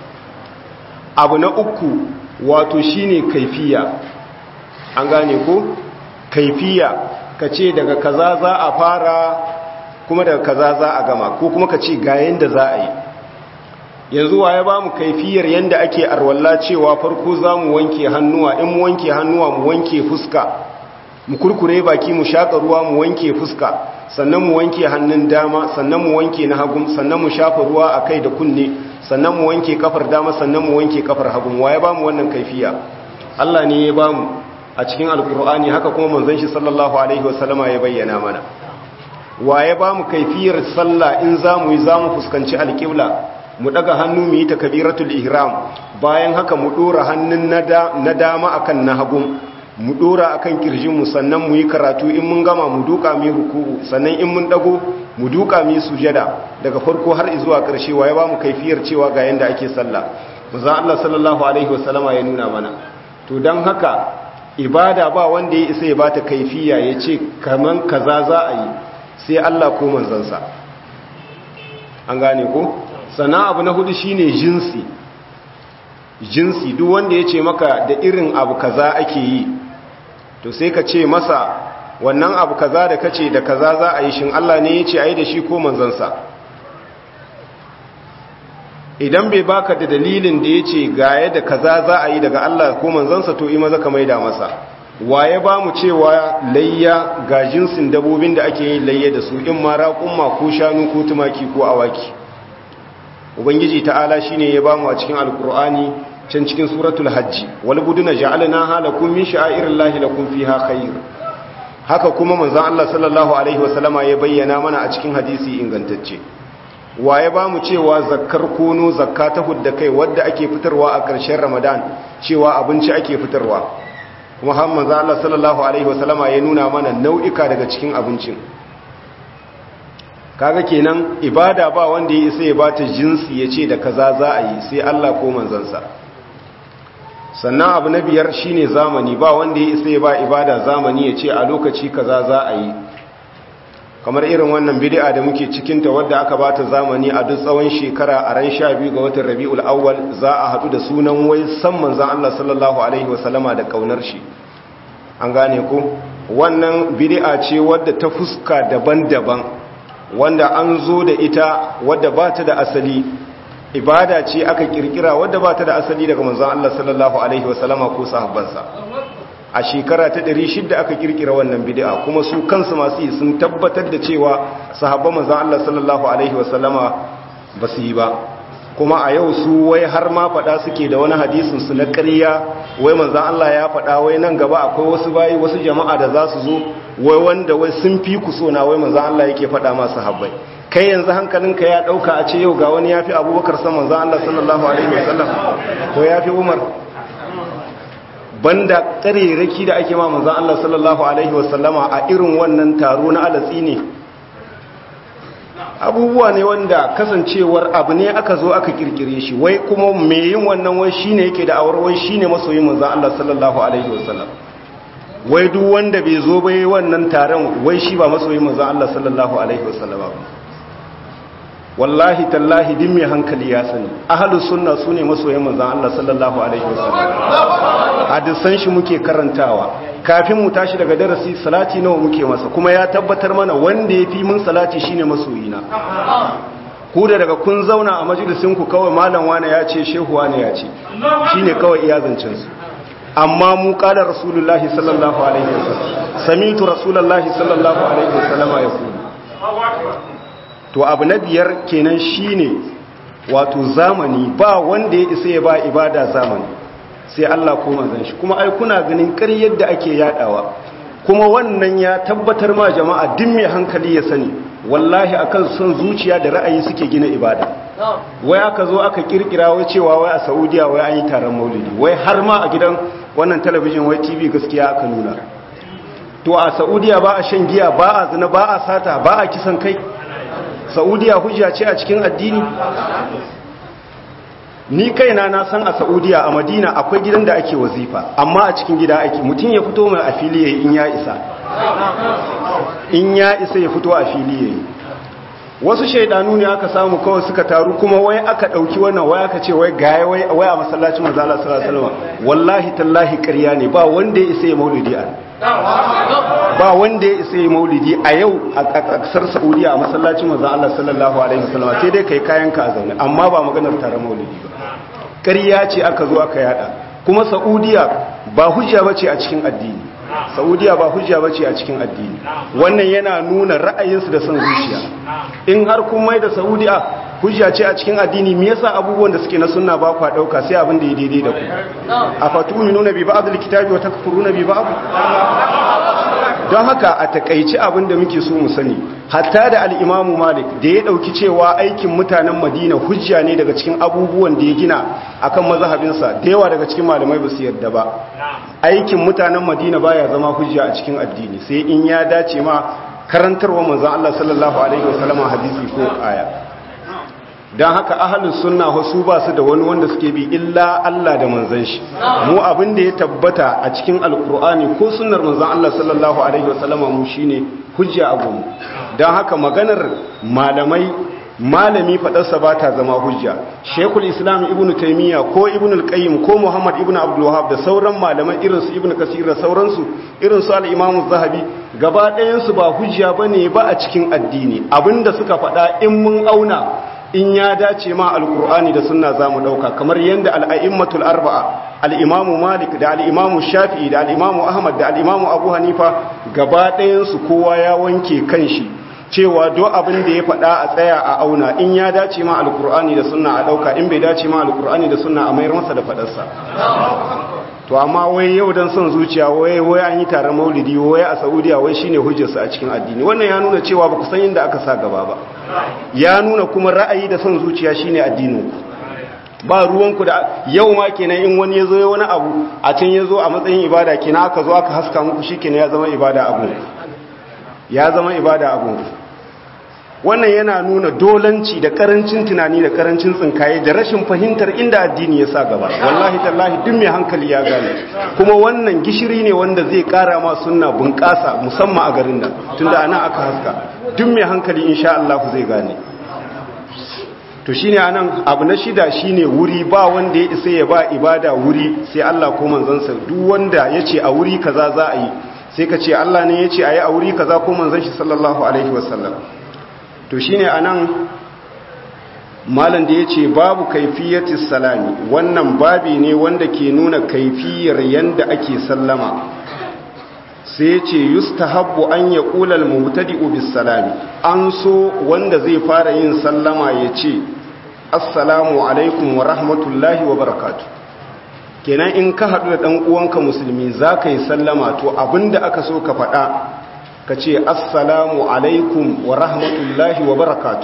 Abu na uku wato shine kaifiya. An gane ko? Kaifiya, kace daga kaza za a fara kuma daga kaza za a gama, ko kuma kace ga yanda za a yi. Yanzu waye ba mu kaifiyar yanda ake arwalla cewa farko za mu wanke hannuwa, in mu wanke hannuwa mu wanke fuska, mu kurkure baki mu shaka ruwa mu wanke fuska, sannan mu wanke hannun dama, sannan mu wanke na hagu, sannan mu shafa ruwa a kai da kunne, sannan mu wanke kafar dama, sannan mu wanke kafar hagu. Waye ba mu wannan kaifiya? Allah ne ya ba mu a cikin alkur'ani, haka kuma manzon shi sallallahu alaihi wasallama ya bayyana mana. Waye ba mu kaifiyar sallah in zamu yi zamu fuskanci alqibla, mu daga hannu mu yi takbiratul ihram, bayan haka mu dora hannun na dama akan na hagu, mu dora akan kirjin mu, sannan mu yi karatu, in mun gama mu duka mu ruku'u, sannan in mun dago mu duka mu sujada daga farko har zuwa ƙarshe. Waye ba mu kaifiyar cewa ga yanda ake sallah? Manzon Allah sallallahu alaihi wasallama ya nuna mana. To dan haka ibada ba wanda ya isa ya bata kaifiya ya ce kaman kaza za a yi sai Allah ko manzansa. An gane ko? Sannan abu na hudu shine jinsi. Duk wanda ya ce maka da irin abu kaza ake yi, to sai ka ce masa wannan abu kaza da kace da kaza za a yi, shin Allah ne ya ce a yi da shi ko manzansa? Idan bai baka da dalilin da ya ce ga yadda kaza za a yi daga Allah ko manzansa, to ima zaka maida masa. Waye ba mu cewa layya ga jinsin dabobin da ake yin layya da su, in ma raƙumma ko shanu ko tumaki ko awaki? Ubangiji ta'ala shine ya ba mu a cikin alkur'ani can cikin suratul hajji, wal buduna ja'alnaha lakum min sha'airillahi lakum fiha khair. Haka kuma manzon Allah sallallahu alaihi wasallama ya bayyana mana a cikin hadisi ingantacce. Waye ba mu cewa zakkar kono, zakka ta hudda kai wadda ake fitarwa a ƙarshen Ramadan, cewa abinci ake fitarwa, kuma har manzon Allah sallallahu alaihi wasallama ya nuna mana nau'ika daga cikin abincin. Kaga kenan ibada ba wanda ya isa ya bata jinsi ya ce da kaza za a yi sai Allah ko manzansa. Sannan abu na biyar shine zamani, ba wanda ya isa ya ba ibada zamani ya ce a lokaci kaza za a yi. Kamar irin wannan bid'a da muke cikinta wadda aka bata zamani a duk tsawon shekara, a ran 12 ga watan Rabiul Awwal za a haɗu da sunan wai san manzon Allah sallallahu alaihi wasallama da kaunar shi. An gane ko? Wannan bid'a ce wadda ta fuska daban-daban, wanda an zo da ita wadda ba ta da asali, ibada ce aka kirkira wadda ba ta da asali daga manzon Allah sallallahu alaihi wasallama ko sahabbansa. A shekara ta 600 aka kirkira wannan bid'a, kuma su kansu masu yi sun tabbatar da cewa sahabban manzon Allah sallallahu alaihi wasallama ba su yi ba. Kuma a yau su wai har ma faɗa suke da wani hadisin su na ƙarya, wai manzon Allah ya faɗa wai nan gaba akwai wasu bayi, wasu jama'a da za su zo, wai wanda wai sun fi ku so na, wai manzon Allah yake faɗa masu sahabbai. Kai yanzu hankalinka ya ɗauka a ce yau ga wani ya fi Abubakar san manzon Allah sallallahu alaihi wasallam, ko ya fi Umar? Banda tsareraki da ake ma manzon Allah sallallahu alaihi wasallama a irin wannan taro na alatsi ne, abubuwa ne wanda kasancewar abu ne aka zo aka kirkire shi, wai kuma mai yin wannan wai shine yake da awar wai shine masoyin manzon Allah sallallahu alaihi wasallam. Wai duk wanda bai zo bai wannan taron wai shi ba masoyin manzon Allah sallallahu alaihi wasallam ba. Wallahi tallahi din mai hankali ya sani ahlus sunna sune masoyin manzon Allah sallallahu alaihi wasallam. hadisan shi muke karantawa, kafin mu tashi daga darasi salati nawa muke masa, kuma ya tabbatar mana wanda ya fi mun salati shine masoyina. Ku da daga kun zauna a majalisinku kawai malam wane ya ce, shehu wane ya ce, shine kawai iya zancen su. Amma mu kala rasulullahi sallallahu alaihi wasallam, samitu rasulullahi sallallahu alaihi wasallama ya kulu. To abu na biyar kenan shine wato zamani, ba wanda ya isa ya ba ibada zamani sai Allah ko manzon shi. Kuma ai kuna ganin ƙaryar da ake yadawa, kuma wannan ya tabbatar ma jama'a duk mai hankali ya sani wallahi akan son zuciya da ra'ayi suke gina ibada. Wai aka zo aka kirkira wai cewa wai a Saudiya wai an yi taron maulidi, wai har ma a gidan wannan talabijin wai TV gaskiya aka nuna. To a Saudiya ba a shan giya, ba a zina, ba a sata, ba a kisan kai. Saudiya hujja ce a cikin addini? Ni kaina na san a Saudiya a Madina akwai gidan da ake wazifa, amma a cikin gida ake, mutum ya fito mai a fili yayi in ya isa. In ya isa ya fito a fili yayi. Wasu shaidanu ne aka samu kawai suka taru, kuma wai aka dauki wannan wai aka ce wai gaya wai a masallacin manzo Allah sallallahu alaihi wasallam. Wallahi tallahi ƙarya ne, ba wanda ya isa ya maulidi a ba wanda ya isa ya maulidi a yau a kasar Saudiya a masallacin manzo Allah sallallahu alaihi wasallam, sai dai kai kayanka a zaune, amma ba maganar taron maulidi ba. Ƙarya ce aka zo aka yada. Kuma Saudiya ba hujja bace a cikin addini. Saudiya ba hujja bace a cikin addini. Wannan yana nuna ra'ayinsu da son zuciya. In har kun mai da Saudiya hujja ce a cikin addini, me yasa abubuwan da suke na sunna ba ku dauka sai abin da ya daidai da ku? Afatuminuna bi ba'd al-kitabi wa takfuruna bi ba'd? Don haka a takaici abin da muke so mu sani, hatta da al-Imam Malik da ya dauki cewa aikin mutanen Madina hujja ne daga cikin abubuwan da ya gina akan mazhabinsa, da yawa daga cikin malamai ba su yarda ba. Aikin mutanen Madina baya zama hujja a cikin addini sai in ya dace ma karantarwa manzon Allah sallallahu alaihi wasallam hadisi ko aya. Don haka ahlus sunna wasu ba su da wani wanda suke bi illa Allah da manzon shi. Mu abin da ya tabbata a cikin alkur'ani ko sunnar manzon Allah sallallahu alaihi wasallam mu shine hujja a gunmu. Don haka maganar malami fadarsa ba ta zama hujja. Sheikhul Islam Ibn Taymiyyah ko Ibn al-Qayyim ko Muhammad Ibn Abdul Wahhab da sauran malaman irin su Ibn Kasir da sauransu, irin su al-Imam Az-Zahabi, gaba ɗayan su ba hujja bane ba a cikin addini. Abinda suka faɗa in mun auna, in ya dace ma alkur'ani da sunna za mu ɗauka, kamar yadda al'a'immatul arba'a, al'imamu malik da al'imamu shafi'i da al'imamu ahmad da al'imamu abu hanifa, gaba ɗayansu kowa ya wanke kanshi cewa do abin da ya faɗa a tsaya a auna, in ya dace ma alkur'ani da sunna a ɗauka, in bai dace ma alkur'ani da sunna a mayar masa da faɗarsa. To amma wai yau dan son zuciya wai an yi taron maulidi wai a Saudiya wai shine hujjarsa a cikin addini. Wannan ya nuna cewa ba ku san inda aka sa gaba ba. Ya nuna kuma ra'ayi da son zuciya shine addinin. Ba ruwanku da yau ma kenan in wani yazo wani abu a can yazo a matsayin ibada kenan aka zo aka haska muku shikenan ya zama ibada abu. Ya zama ibada abu. Wannan yana nuna dolanci da karancin tunani da karancin tsinkaye da rashin fahimtar inda addini ya sa gaba. Wallahi tallahi duk mai hankali ya gane. Kuma wannan gishiri ne wanda zai kara ma sunna bunƙasa musamman a garin nan, tunda ana aka haska. Duk mai hankali insha Allah zai gane. To shine anan abu na shida shine wuri, ba wanda ya isa ya ba ibada wuri sai Allah ko manzansa. Duk wanda yace a wuri kaza za a yi, sai ka ce Allah ne yace a yi a wuri kaza ko manzon shi sallallahu alaihi wasallam. To shine anan malam da yace babu kaifiyatis salami, wannan babi ne wanda ke nuna kaifiyar yanda ake sallama. Sai yace yustahabbu an yaqula al-mubtadi'u bis salami, an so wanda zai fara yin sallama yace assalamu alaikum wa rahmatullahi wa barakatuh. Kenan in ka hadu da dan uwanka musulmi zaka yi sallama, to abinda aka so ka faɗa ka ce assalamu alaikum wa rahmatullahi wa barakatu.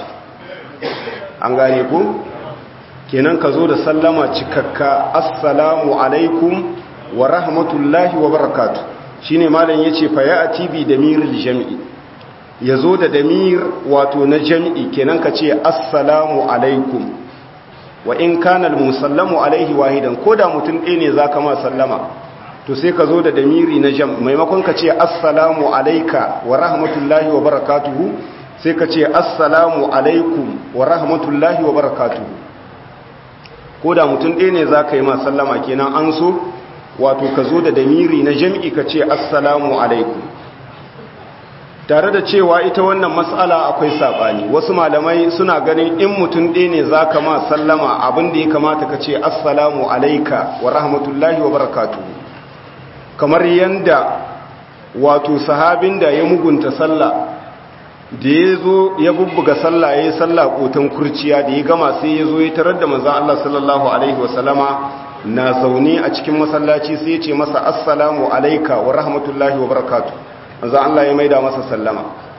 An gane ku? Kenan ka zo da sallama cikakka, assalamu alaikum wa rahmatullahi wa barakatu. Shi ne malam ya ce faya a tibi da miril jami'i, ya zo da damir wato na jami'i, kenan ka ce assalamu alaikum. Wa in kanal musallamu alaihi wahidan, ko da mutum ɗaya ne za ka ma sallama, to sai ka zo da damiri na jam, maimakon ka ce assalamu alaika wa rahmatullahi wa barakatuhu, sai ka ce assalamu alaikum wa rahmatullahi wa barakatuhu. Ko da mutum ɗaya ne za ka yi ma sallama, kenan an so wato ka zo da damiri na jam'i ka ce assalamu alaikum. Tare da cewa ita wannan mas'ala akwai saɓani, wasu malamai suna ganin in mutum ɗaya ne za ka ma sallama abin da ya kamata ka ce assalamu alaika wa rahmatullahi wa barakatuhu, kamar yanda wato sahabin da ya mugunta sallah da ya zo ya bubbuga sallah ya yi sallah kotan kurciya da ya gama sai ya zo ya tarar da manzon Allah sallallahu alaihi wasallama na zaune a cikin masallaci sai ya ce masa assalamu alaika wa rahmatullahi wa barakatuhu. manzon Allah ya maida masa sallama,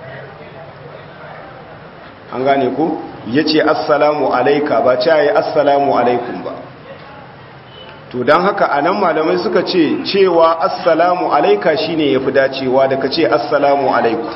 an gane ku, ya ce assalamu alaika ba ce ya yi assalamu alaikum ba. To don haka a nan malamai suka ce cewa assalamu alaika shi ne ya fi dacewa da ka ce assalamu alaikum.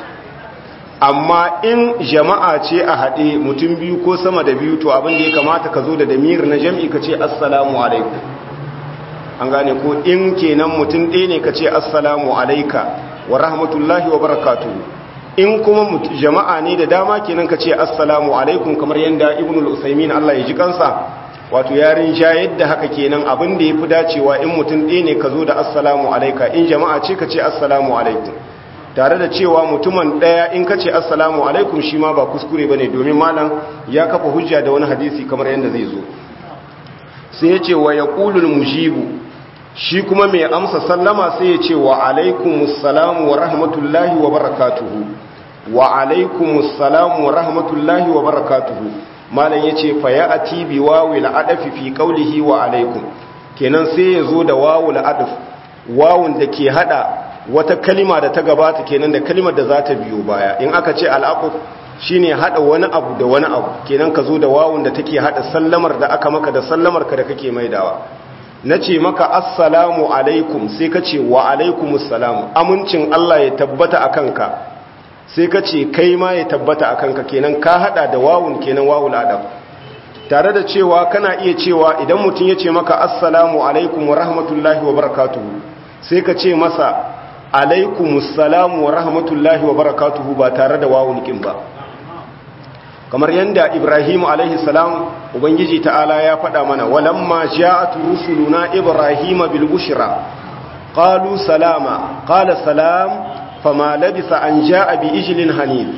Amma in jama'a ce a haɗe mutum biyu ko sama da biyu, to abin da ya kamata ka zo da damir na jam'i ka ce assalamu alaikum. An gane ko in kenan mutum ɗaya ne ka ce assalamu alaika wa rahmatullahi wa barakatuhu. In kuma jama'a ne da dama kenan ka ce assalamu alaikum, kamar yadda Ibnul Usaymin Allah ya ji kansa wato yarin sha yadda haka kenan abin da ya fi dacewa in mutum ɗaya ne ka zo da assalamu alaika, in jama'a ce ka ce assalamu alaikum. Tare da cewa mutumin ɗaya in ka ce assalamu alaikum shi ma ba kuskure ba ne, domin malam ya kafa hujja da wani hadisi kamar yadda zai zo. Sai ya ce wa ya ƙulul mujibu, shi kuma mai amsa sallama sai ya ce wa alaikumussalam wa rahmatullahi wa barakatuhu, wa alaikumussalam wa rahmatullahi wa barakatuhu. Malam ya ce fa ya ati bi wawil adafi fi qawlihi wa alaikum, kenan sai ya zo da wawul adaf, wawun da ke hada wata kalima da ta gabata kenan da kalimar da za ta biyo baya. In aka ce al'aquf shine hada wani abu da wani abu, kenan ka zo da wawun da take hada sallamar da aka maka da sallamar ka da kake maidawa. Nace maka assalamu alaikum sai ka ce wa alaikumussalam, amincin Allah ya tabbata akan ka, sai ka ce kai ma ya tabbata akan ka, kenan ka hada da wawun kenan wawul adab. Tare da cewa kana iya cewa idan mutum ya ce maka assalamu alaikum wa rahmatullahi wa barakatuhu, sai ka ce masa alaikumussalam wa rahmatullahi wa barakatuhu ba tare da wawun kin ba. Kamar yadda Ibrahim alaihi salam Ubangiji ta'ala ya faɗa mana, walamma ja'at rusuluna Ibrahim bil bushra qalu salama qala salam fama labisa an ja'a bi ijlin hanif.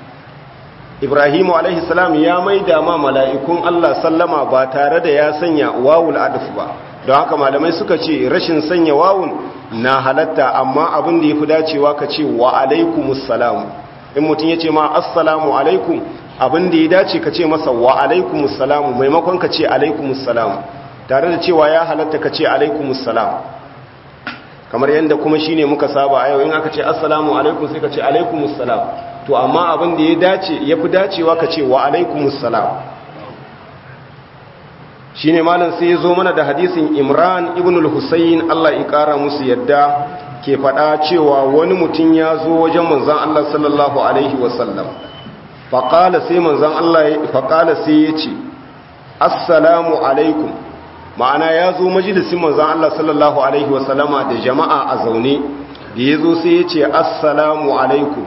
Ibrahim alaihi salam ya maida ma mala'ikun Allah sallama ba tare da ya sanya wawul adaf ba. Don haka malamai suka ce rashin sanya wawun na halatta, amma abin da yafi dacewa ka ce wa alaikumussalam. In mutum ya ce ma assalamu alaikum, abin da ya dace ka ce masa wa alaikumussalam maimakon ka ce alaikumussalam, tare da cewa ya halatta ka ce alaikumussalam, kamar yadda kuma shine muka saba a yau in aka ce assalamu alaikum sai ka ce alaikumussalam. To amma abin da ya dace ya fi dacewa ka ce wa alaikumussalam. Shine malam sai ya zo mana da hadisin Imran ibn al-Husayn Allah ya kara musu yadda ke faɗa cewa wani mutum ya zo wajen manzon Allah sallallahu alaihi wasallam. Faƙala sai manzan Allah faƙala sai ya ce assalamu alaikum, ma'ana ya zo majalisin manzan Allah sallallahu alaihi wasallama da jama'a a zaune, da ya zo sai ya ce assalamu alaikum,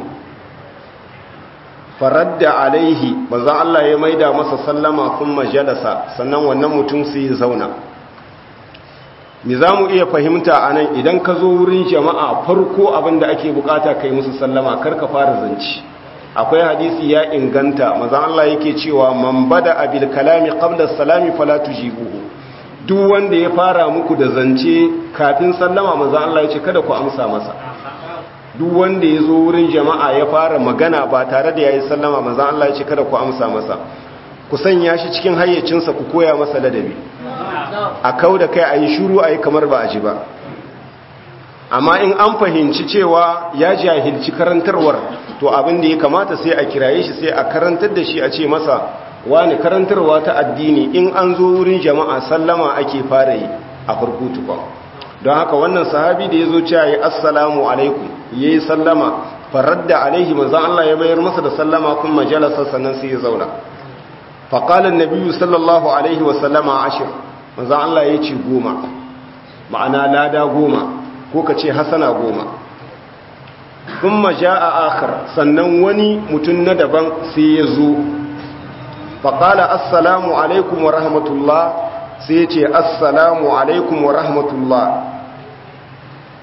faradda alaihi, manzan Allah ya maida masa sallama kun majalasa, sannan wannan mutum sai ya zauna. Mi za mu iya fahimta a nan, idan ka zo wurin jama'a farko abin da ake bukata kai musu sallama, kar ka fara zanci. Akwai hadisi ya inganta, manzon Allah yake cewa man bada abil kalami qabla salami fala tujibuhu, duk wanda ya fara muku da zance kafin sallama manzon Allah yace kada ku amsa masa. Duk wanda ya zo wurin jama'a ya fara magana ba tare da yayi sallama manzon Allah yace kada ku amsa masa. Ku sanya shi cikin hayyacinsa, ku koya masa ladabi, a kauda kai ayi shiru ayi kamar ba a ji ba. Amma in an fahimci cewa ya jahilci karantarwar, to abin da ya kamata sai a kiraye shi, sai a karantar da shi, a ce masa wani karantarwa ta addini in an zo wurin jama'a sallama ake fara yi a farko tukwa. Don haka wannan sahabi da ya zo cewa ya assalamu alaikum ya yi sallama, faradda alaihi manzan Allah ya mayar masa da sallama kun majalasa, sannan sai ya zauna. Faƙalar nabiyu sallallahu alaihi wasallama ashir, manzan Allah ya ce 10, ma'ana lada 10 ko ka ce hasana 10. Kun maja a akar, sannan wani mutum na daban sai ya zo. Faƙala assalamu alaikum wa rahmatullah, sai ya ce assalamu alaikum wa rahmatullah.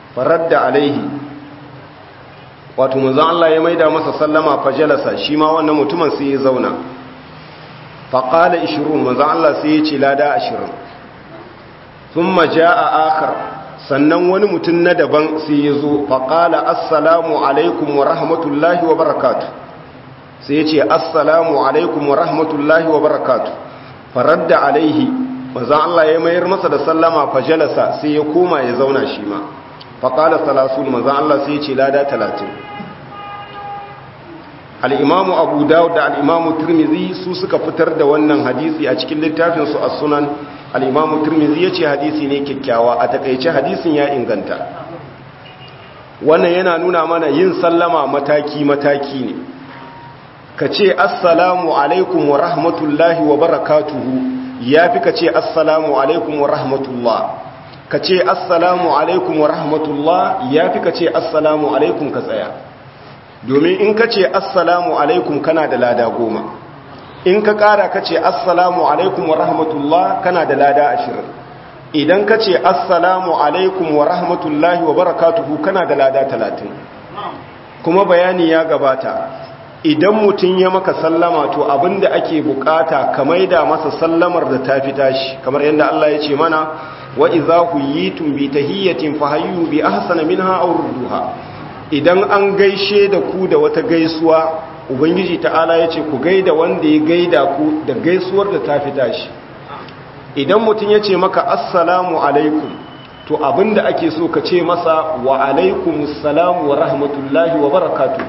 faradda alaihi wato manzon Allah ya maida masa sallama fajalasa shi ma wannan mutumin sai ya zauna faqala 20 manzon Allah sai ya ce lada 20 thumma jaa akhar sannan wani mutum na daban sai ya zo faqala assalamu alaikum wa rahmatullahi wa barakatuh sai ya ce assalamu alaikum wa rahmatullahi wa barakatuh faradda alaihi manzon Allah ya mayar masa da sallama fajalasa sai ya koma ya zauna shi ma faqala 30 manzon Allah sai ya ce lada 30 al'imamu abu dawud da al'imamu turmizi su suka fitar da wannan hadisi a cikin littafinsu a sunan al'imamu turmizi ya ce hadisi ne kyakkyawa a takaice hadisin ya inganta wannan yana nuna mana yin sallama mataki-mataki ne ka ce assalamu alaikum wa rahmatullahi wa barakatuhu ya fi ka ce assalamu alaikum wa rahmatullah ka ce assalamu alaikum wa rahmatullah ya fi ka ce assalamu alaikum ka tsaya domin in ka ce assalamu alaikum kana da lada 10 in ka kara ka ce assalamu alaikum wa rahmatullah kana da lada 20 idan ka ce assalamu alaikum wa rahmatullahi wa barakatuhu kana da lada 30 kuma bayani ya gabata idan mutum ya maka sallama to abinda ake bukata ka maida masa sallamar da ta fita shi kamar yadda Allah ya ce mana wa idza huyitum bi tahiyyatin fahayyu bi ahsana minha aw rudduha idan an gaishe da ku da wata gaisuwa ubangiji ta'ala ya ce ku gaida wanda ya gaida ku da gaisuwar da ta fita shi idan mutum ya ce maka assalamu alaikum to abinda ake so ka ce masa wa alaikumus salam wa rahmatullahi wa barakatuh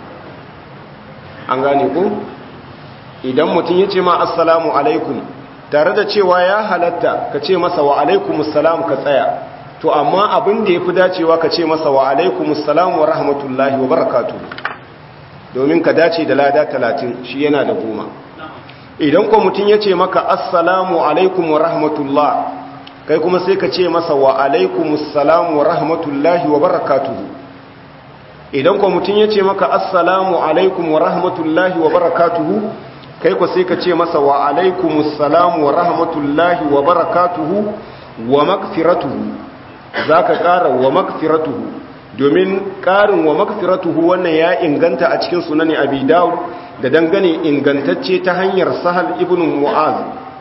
an gane ku idan mutum ya ce ma assalamu alaikum tare da cewa ya halatta ka ce masa wa alaikumus salam ka tsaya to amma abin da ya fi dacewa ka ce masa wa alaikumus salam wa rahmatullahi wa barakatu domin ka dace da lada 30 shi yana da 10 idan ko mutum ya ce maka assalamu alaikum wa rahmatullah kai kuma sai ka ce masa wa alaikumus salam wa rahmatullahi wa barakatu idan ko mutum ya ce maka assalamu alaikum wa rahmatullahi wa barakatu kai ko sai ka ce masa wa alaikumus salam wa rahmatullahi wa barakatuhu wa magfiratuhu za ka ƙara wa makfiratuhu domin ƙarin wa makfiratuhu wannan ya inganta a cikin sunani abi dawud da dangane ingantacce ta hanyar sahal ibn mu'az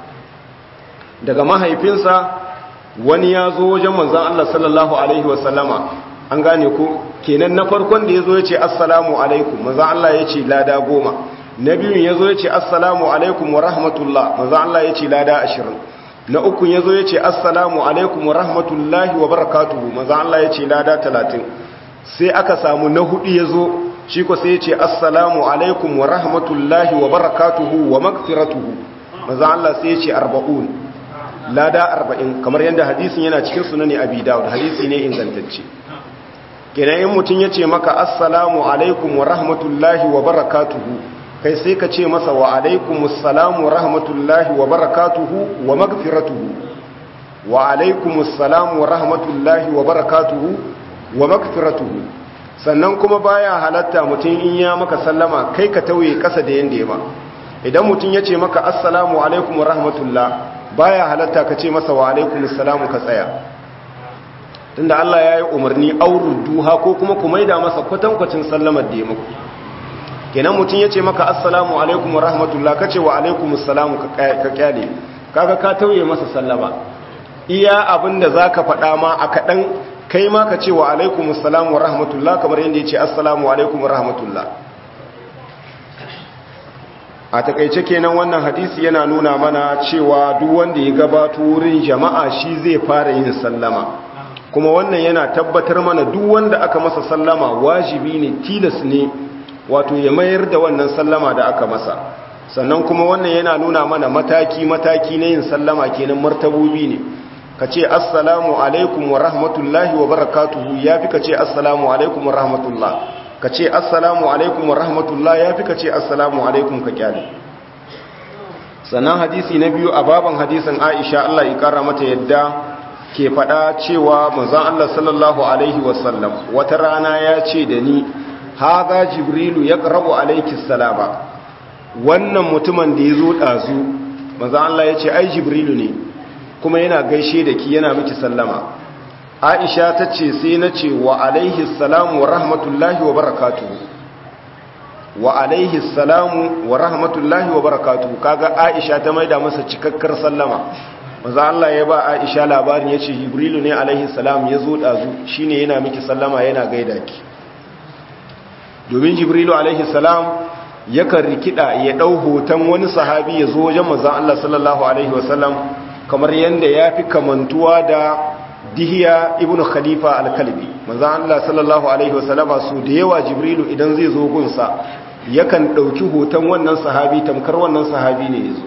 daga mahaifinsa wani ya zo wajen manzan Allah sallallahu alaihi wasallama an gane ko kenan na farkon da ya zo ya ce assalamu alaikum manzan Allah ya ce lada 10 na biyun ya zo ya ce assalamu alaikum wa rahmatullah manzan Allah ya ce lada 20 na uku ya zo ya ce assalamu alaikum wa rahmatullahi wa barakatuhu maza Allah ya ce lada 30 sai aka samu na hudu ya zo shi ko sai ya ce assalamu alaikum wa rahmatullahi wa barakatuhu wa magfiratuhu maza Allah sai ya ce 40 lada 40 kamar yadda hadisin yana cikin sunani abi dawud hadisi ne ingantacce kenan in mutum ya ce maka assalamu alaikum wa rahmatullahi wa barakatuhu kai sai ka ce masa wa alaikumus salamu rahmatullahi wa barakatuhu wa magfiratuhu wa alaikumus salamu rahmatullahi wa barakatuhu wa magfiratuhu sannan kuma baya halatta mutum in ya maka sallama kai ka tauye kasa da yanda ya ma idan mutum ya ce maka assalamu alaikum wa rahmatullah baya halatta ka ce masa wa alaikumus salamu ka tsaya tunda Allah ya yi umarni aurudduha ko kuma ku maida masa kwatankwacin sallamar da ya muku kenan mutum ya ce maka assalamu alaikum wa rahmatullah ka ce wa alaikumus salamu ka kyale kaga ka tauye masa sallama iya abinda za ka faɗa ma a kaɗan kai ma ka ce wa alaikumus salamu wa rahmatullah kamar yadda ya ce assalamu alaikum wa rahmatullah a takaice kenan wannan hadisi yana nuna mana cewa duk wanda ya gabato wurin jama'a shi zai fara yin sallama kuma wannan yana tabbatar mana duk wanda aka masa sallama wajibi ne tilas ne wato ya mayar da wannan sallama da aka masa sannan kuma wannan yana nuna mana mataki-mataki na yin sallama kenan martabobi ne ka ce assalamu alaikum wa rahmatullahi wa barakatuhu ya fi ka ce assalamu alaikum wa rahmatullah ka ce assalamu alaikum wa rahmatullah ya fi ka ce assalamu alaikum ka kyale sannan hadisi na biyu a baban hadisin aisha Allah ya kara mata yadda ke faɗa cewa manzon Allah sallallahu alaihi wasallam wata rana ya ce da ni haza jibrilu ya ƙarabu alaiki salama wannan mutumin da ya zo ɗazu maza Allah ya ce ai jibrilu ne kuma yana gaishe da ki yana miki sallama Aisha ta ce sai na ce wa alaihi salamu wa rahmatullahi wa barakatuhu, wa alaihi salamu wa rahmatullahi wa barakatuhu. Kaga Aisha ta maida masa cikakkar sallama. Maza Allah ya ba Aisha labarin ya ce Jibrilu ne alaihi salam ya zo ɗazu, shi ne yana miki sallama yana gaida ki. Domin Jibrilu alaihi salam yakan rikida ya ɗau hoton wani sahabi ya zo wajen maza Allah sallallahu alaihi wasallam, kamar yadda ya fi kamantuwa da Dihiya ibn Khalifa al-Kalbi. Maza Allah sallallahu alaihi wasallama su da yawa Jibrilu idan zai zo gunsa yakan ɗauki hoton wannan sahabi tamkar wannan sahabi ne ya zo.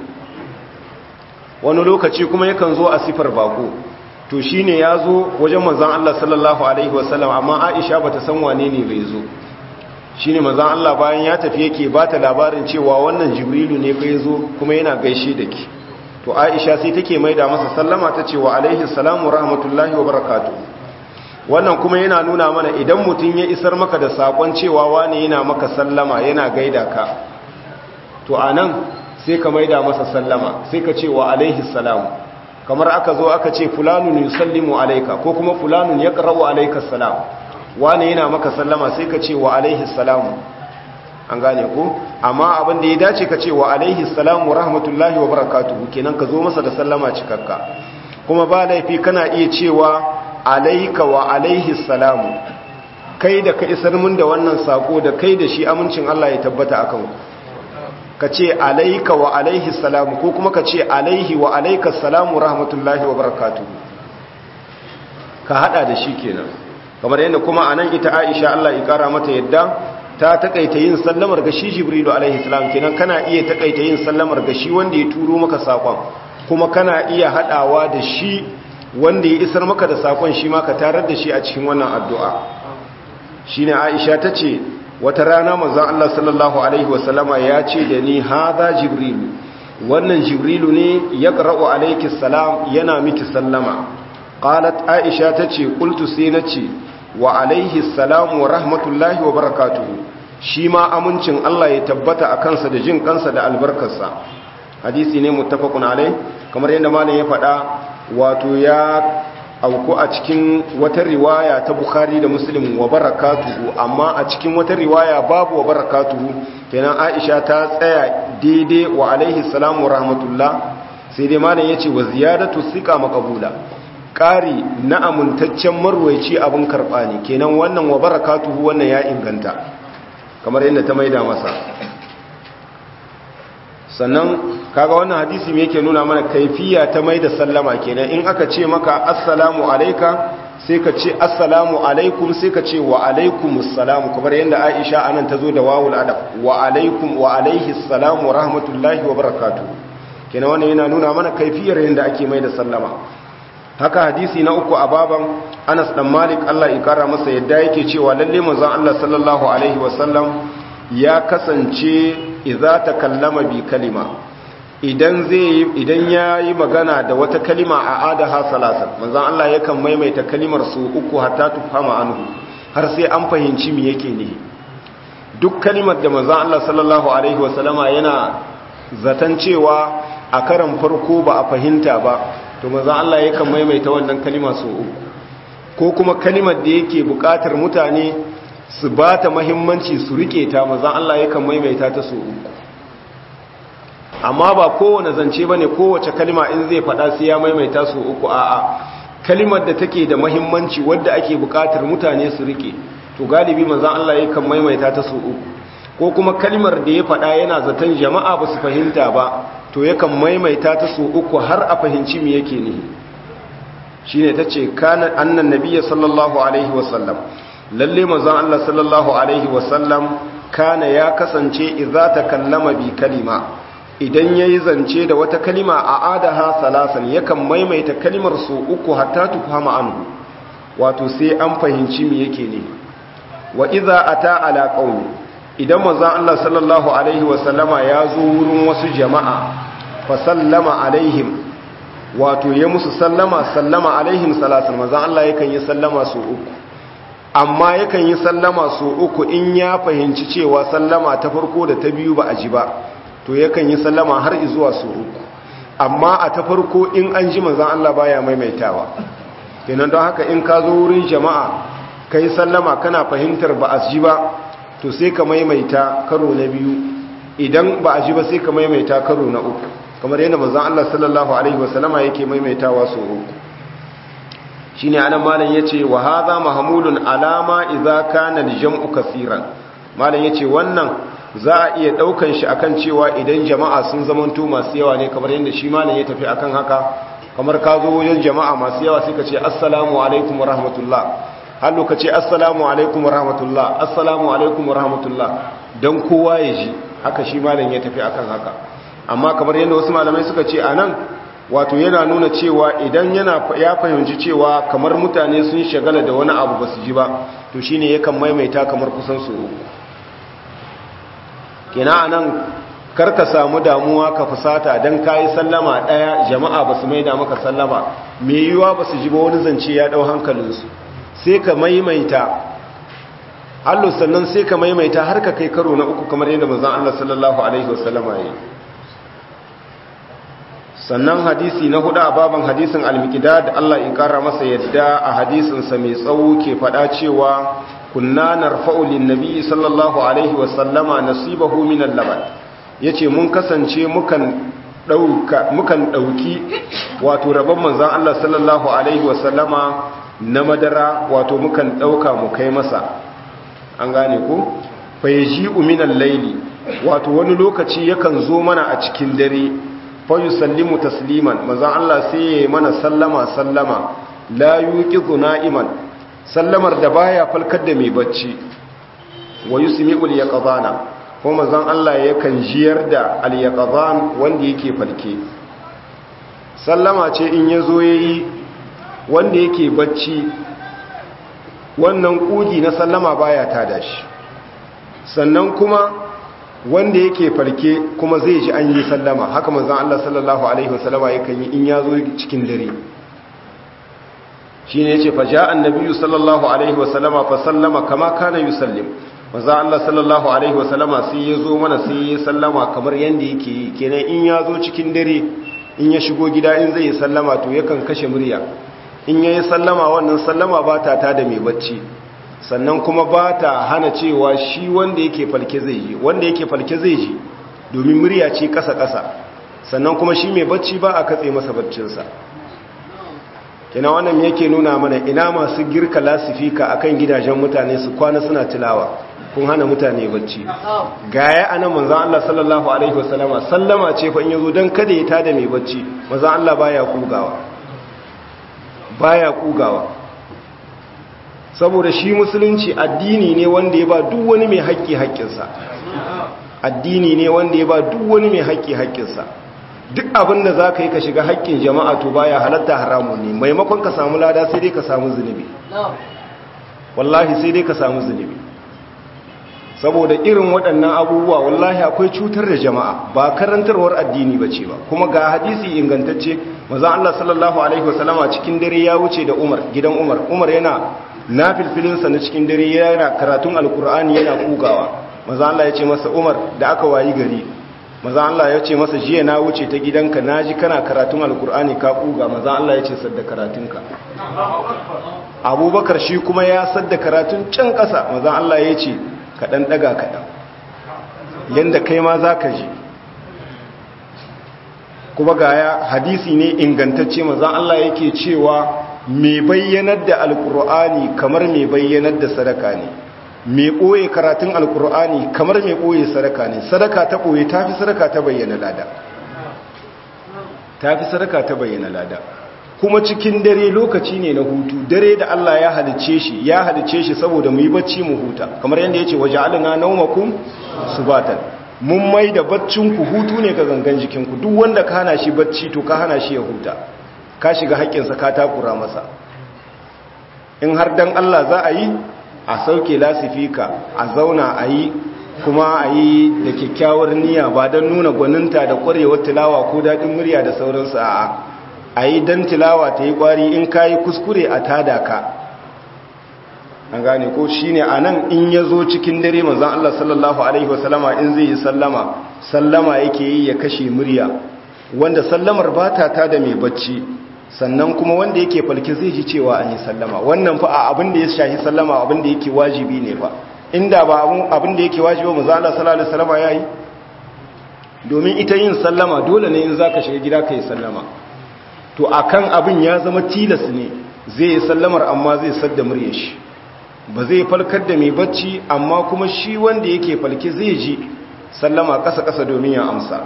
Wani lokaci kuma yakan zo a sifar bako, to shi ne ya zo wajen manzan Allah sallallahu alaihi wasallam, amma Aisha bata san wane ne bai zo. Shi ne manzan Allah bayan ya tafi yake ba ta labarin cewa wannan Jibrilu ne fa ya zo kuma yana gaishe da ki. To Aisha sai take maida masa sallama ta ce wa alaihi salamu rahmatullahi wa barakatuh. Wannan kuma yana nuna mana idan mutum ya isar maka da sakon cewa wane yana maka sallama yana gaida ka, to anan sai ka maida masa sallama sai ka ce wa alaihi salamu. Kamar aka zo aka ce fulanun yusallimu alaika ko kuma fulanun yaqra'u alayka salam, wane yana maka sallama sai ka ce wa alaihi salamu. An gane ko? Amma abin da ya dace ka ce wa alaihi salamu rahmatullahi wa barakatuhu, kenan ka zo masa da sallama cikakka. Kuma ba laifi kana iya cewa alaika wa alaihi salamu, kai da ka isar mun da wannan sako da kai da shi amincin Allah ya tabbata akan ku. Ka ce alaika wa alaihi salamu ko kuma ka ce alaihi wa alaika salamu rahmatullahi wa barakatuhu, ka hada da shi kenan. Kamar yadda kuma anan ita Aisha Allah ya kara mata yadda ta takaita yin sallamar ga shi Jibrilu alaihi salam, kenan kana iya takaita yin sallamar ga shi wanda ya turo maka sakon, kuma kana iya hadawa da shi wanda ya isar maka da sakon shi ma ka tarar da shi a cikin wannan addu'a. Shine Aisha tace wata rana manzon Allah sallallahu alaihi wasallama ya ce da ni hadha Jibrilu, wannan Jibrilu ne ya qara'u alayki salam yana miki sallama. Qalat Aisha tace qultu sai nace wa alaihi salam wa rahmatullahi wa barakatuhu, shi ma amincin Allah ya tabbata a kansa da jin kansa da albarkarsa. Hadisi ne muttafaqun alai, kamar yadda malam ya faɗa, wato ya auku a cikin wata riwaya ta Bukhari da Muslim wa barakatuhu, amma a cikin wata riwaya babu wa barakatuhu, kenan Aisha ta tsaya daidai wa alaihi salam wa rahmatullah, sai dai malam yace wa ziyadatu siqa maqbula, ƙari na amintaccen marwaici abin karɓa ne, kenan wannan wa barakatuhu wannan ya inganta kamar yadda ta maida masa. Sannan kaga wannan hadisi me yake nuna mana kaifiya ta maida sallama, kenan in aka ce maka assalamu alayka sai ka ce assalamu alaikum, sai ka ce wa alaikumus salam, kamar yadda Aisha anan tazo da wawul adab wa alaikum wa alaihi salamu rahmatullahi wa barakatuh. Kenan wannan yana nuna mana kaifiyar yadda ake maida sallama. Haka hadisi na uku a baban Anas dan Malik Allah ya kara masa yadda yake cewa lalle manzon Allah sallallahu alaihi wasallam ya kasance idza takallama bi kalima, idan yayi magana da wata kalima a adaha salasan, manzon Allah yakan maimaita kalimar su uku hatta tufama anhu, har sai an fahimci me yake ne. Duk kalimar da manzon Allah sallallahu alaihi wasallama yana zaton cewa a karan farko ba a fahimta ba, to manzon Allah yakan maimaita wannan kalima su uku, ko kuma kalimar da yake bukatar mutane su ba ta muhimmanci su rike ta, manzon Allah yakan maimaita ta su uku. Amma ba kowane zance bane kowace kalima in zai faɗa sai ya maimaita su uku, a'a kalimar da take da muhimmanci wadda ake bukatar mutane su rike, to galibi manzon Allah yakan maimaita ta su uku. Ko kuma kalimar da ya faɗa yana zaton jama'a ba su fahimta ba, to yakan maimaita ta su uku har a fahimci me yake ne. Shine tace kana annan nabiyyi sallallahu alaihi wasallam, lalle manzon Allah sallallahu alaihi wasallam kana ya kasance idza takallama bi kalima, idan yayi zance da wata kalima a adaha salasan, yakan maimaita kalimar su uku hatta tufama anhu, wato sai an fahimci me yake ne. Wa idza ata ala qaumi, idan manzon Allah sallallahu alaihi wasallama ya zo wurin wasu jama'a fa sallama alaihim, wato ya musu sallama alaihim salasan, manzon Allah yakan yi sallama su uku, amma yakan yi sallama su uku in ya fahimci cewa sallama ta farko da ta biyu ba a ji ba, to yakan yi sallama har zuwa su uku. Amma a ta farko in an ji manzon Allah baya maimaitawa, kenan don haka in ka zo wurin jama'a kai sallama kana fahimtar ba a ji ba to sai ka maimaita karo na biyu, idan ba a ji ba sai ka maimaita karo na uku, kamar yadda manzon Allah sallallahu alaihi wasallama yake maimaitawa so uku. shine anan malam yace wa hadha mahmulun alama idza kana al-jam'u kaseeran. malam yace wannan za a iya daukan shi akan cewa idan jama'a sun zamanto masu yawa ne, kamar yadda shi malam ya tafi akan haka. kamar ka zo wajen jama'a masu yawa sai ka ce assalamu alaikum wa rahmatullah, har lokaci assalamu alaikum wa rahmatullah, assalamu alaikum wa rahmatullah, dan kowa ya ji. haka shi malam ya tafi akan haka. amma kamar yadda wasu malamai suka ce anan wato yana nuna cewa idan ya fahimci cewa kamar mutane sun shagala da wani abu ba su ji ba, to shine yakan maimaita kamar kusan su uku. kina anan karka samu damuwa ka fusata dan kai sallama daya jama'a ba su maida maka sallama, me yiwa ba su ji ba wani zance ya dau hankalinsu, sai ka maimaita Allah, sannan sai ka maimaita har ka kai karo na uku, kamar yadda manzon Allah sallallahu alaihi wasallama yayi. sannan hadisi na hudu a baban hadisin al-miqdad Allah ya kara masa yadda a hadisin sa mai tsawo ke fada cewa kunna narfa'u lin-nabi sallallahu alaihi wasallama nasibahu min al-laban. yace mun kasance mukan dauki wato rabon manzon Allah sallallahu alaihi wasallama na madara, wato mukan dauka mu kai masa, an gane ko fa yaji'u min al-layli, wato wani lokaci yakan zo mana a cikin dare, fa yusallimu tasliman, manzon Allah sai yayi mana sallama la yuqizu na'iman, sallamar da baya falkar da mai bacci, wa yusmi'ul yaqzana, ko manzon Allah yakan jiyar da al-yaqzan wanda yake falke. sallama ce in yazo yayi wanda yake bacci, wannan kugi na sallama baya tada shi, sannan kuma wanda yake farke kuma zai ji an yi sallama. haka manzon Allah sallallahu alaihi wasallama yakan yi in yazo cikin dare. shine yace fa ja'a annabiyyu sallallahu alaihi wasallama fa sallama kama kana yusallim, manzon Allah sallallahu alaihi wasallama sai yazo mana sai ya sallama kamar yanda yake yi. kenan in yazo cikin dare, in ya shigo gida in zai yi sallama to yakan kashe murya. in yayi sallama, wannan sallama ba ta tada mai bacci, sannan kuma ba ta hana cewa shi wanda yake falke zai ji, wanda yake falke zai ji domin murya ce kasa-kasa, sannan kuma shi mai bacci ba a katse masa baccinsa. kina wannan yake nuna mana ina masu girka lasifika akan gidajen mutane su kwana suna tilawa, kun hana mutane bacci. gaya anan manzon Allah sallallahu alaihi wasallama sallama ce fa in yazo dan kada ya tada mai bacci, manzon Allah baya kugawa saboda shi musulunci addini ne wanda ya ba duk wani mai haƙƙi haƙƙinsa. addini ne wanda ya ba duk wani mai haƙƙi haƙƙinsa. duk abin da za ka yi ka shiga haƙƙin jama'a to baya halatta haramun ne, maimakon ka samu lada sai dai ka samu zunubi. wallahi sai dai ka samu zunubi, saboda irin waɗannan abubuwa wallahi akwai cutar da jama'a, ba karantarwar addini ba ce ba. kuma ga hadisi ingantacce, manzon Allah sallallahu alaihi wasallama cikin dare ya wuce da gidan Umar yana na filfilinsa na cikin dare, yana karatun alkur'ani yana kugawa. manzon Allah ya ce masa, Umar, da aka wayi gari, manzon Allah ya ce masa, jiya na wuce ta gidanka naji kana karatun alkur'ani ka kuga. manzon Allah ya ce sadda karatunka. Abubakar shi kuma ya sadda karatun can ƙasa, manzon Allah ya ce kaɗan ɗaga kaɗan yadda kai ma za ka ji. kuma ga hadisi ne ingantacce, manzon Allah yake cewa mai bayyanar da alkur'ani kamar mai bayyanar da sadaka ne, mai ɓoye karatun alkur'ani kamar mai ɓoye sadaka ne. sadaka ta ɓoye ta fi sadaka ta bayyana lada. kuma cikin dare lokaci ne na hutu, dare da Allah ya halice shi saboda mu yi bacci mu huta, kamar yadda ya ce waje alina naumakum subatan, mun mai da baccinku hutu ne ga gangan jikinku. duk wanda ka hana shi bacci to ka hana shi ya huta, ka shiga haƙƙinsa ka takura masa. in har dan Allah za a yi, a sauke lasifika a zauna a yi, kuma a yi da kyakkyawar niyya, ba don nuna gwaninta da ƙwarewar tilawa ko daɗin murya da sauransu. a yi don tilawa ta yi ƙwari, in ka yi kuskure a tada ka, an gane ko. shi ne a nan in ya zo cikin dare, manzan Allah sallallahu alaihi wasallama in zai yi sallama yake yi ya kashe murya, wanda sallamar ba ta tada mai bacci, sannan kuma wanda yake falke zai ji cewa an yi sallama. Wannan fa a abin da ya shahi sallama abin da yake wajibi ne fa, inda ba abin da yake wajibi manzo Allah sallallahu alaihi wasallam yayi, domin ita yin sallama dole ne in zaka shiga gida kai sallama. To akan abin ya zama tilas ne zai yi sallamar amma zai sadda muryar shi, ba zai falkar da mai bacci amma kuma shi wanda yake falke zai ji sallama kasa-kasa domin ya amsa.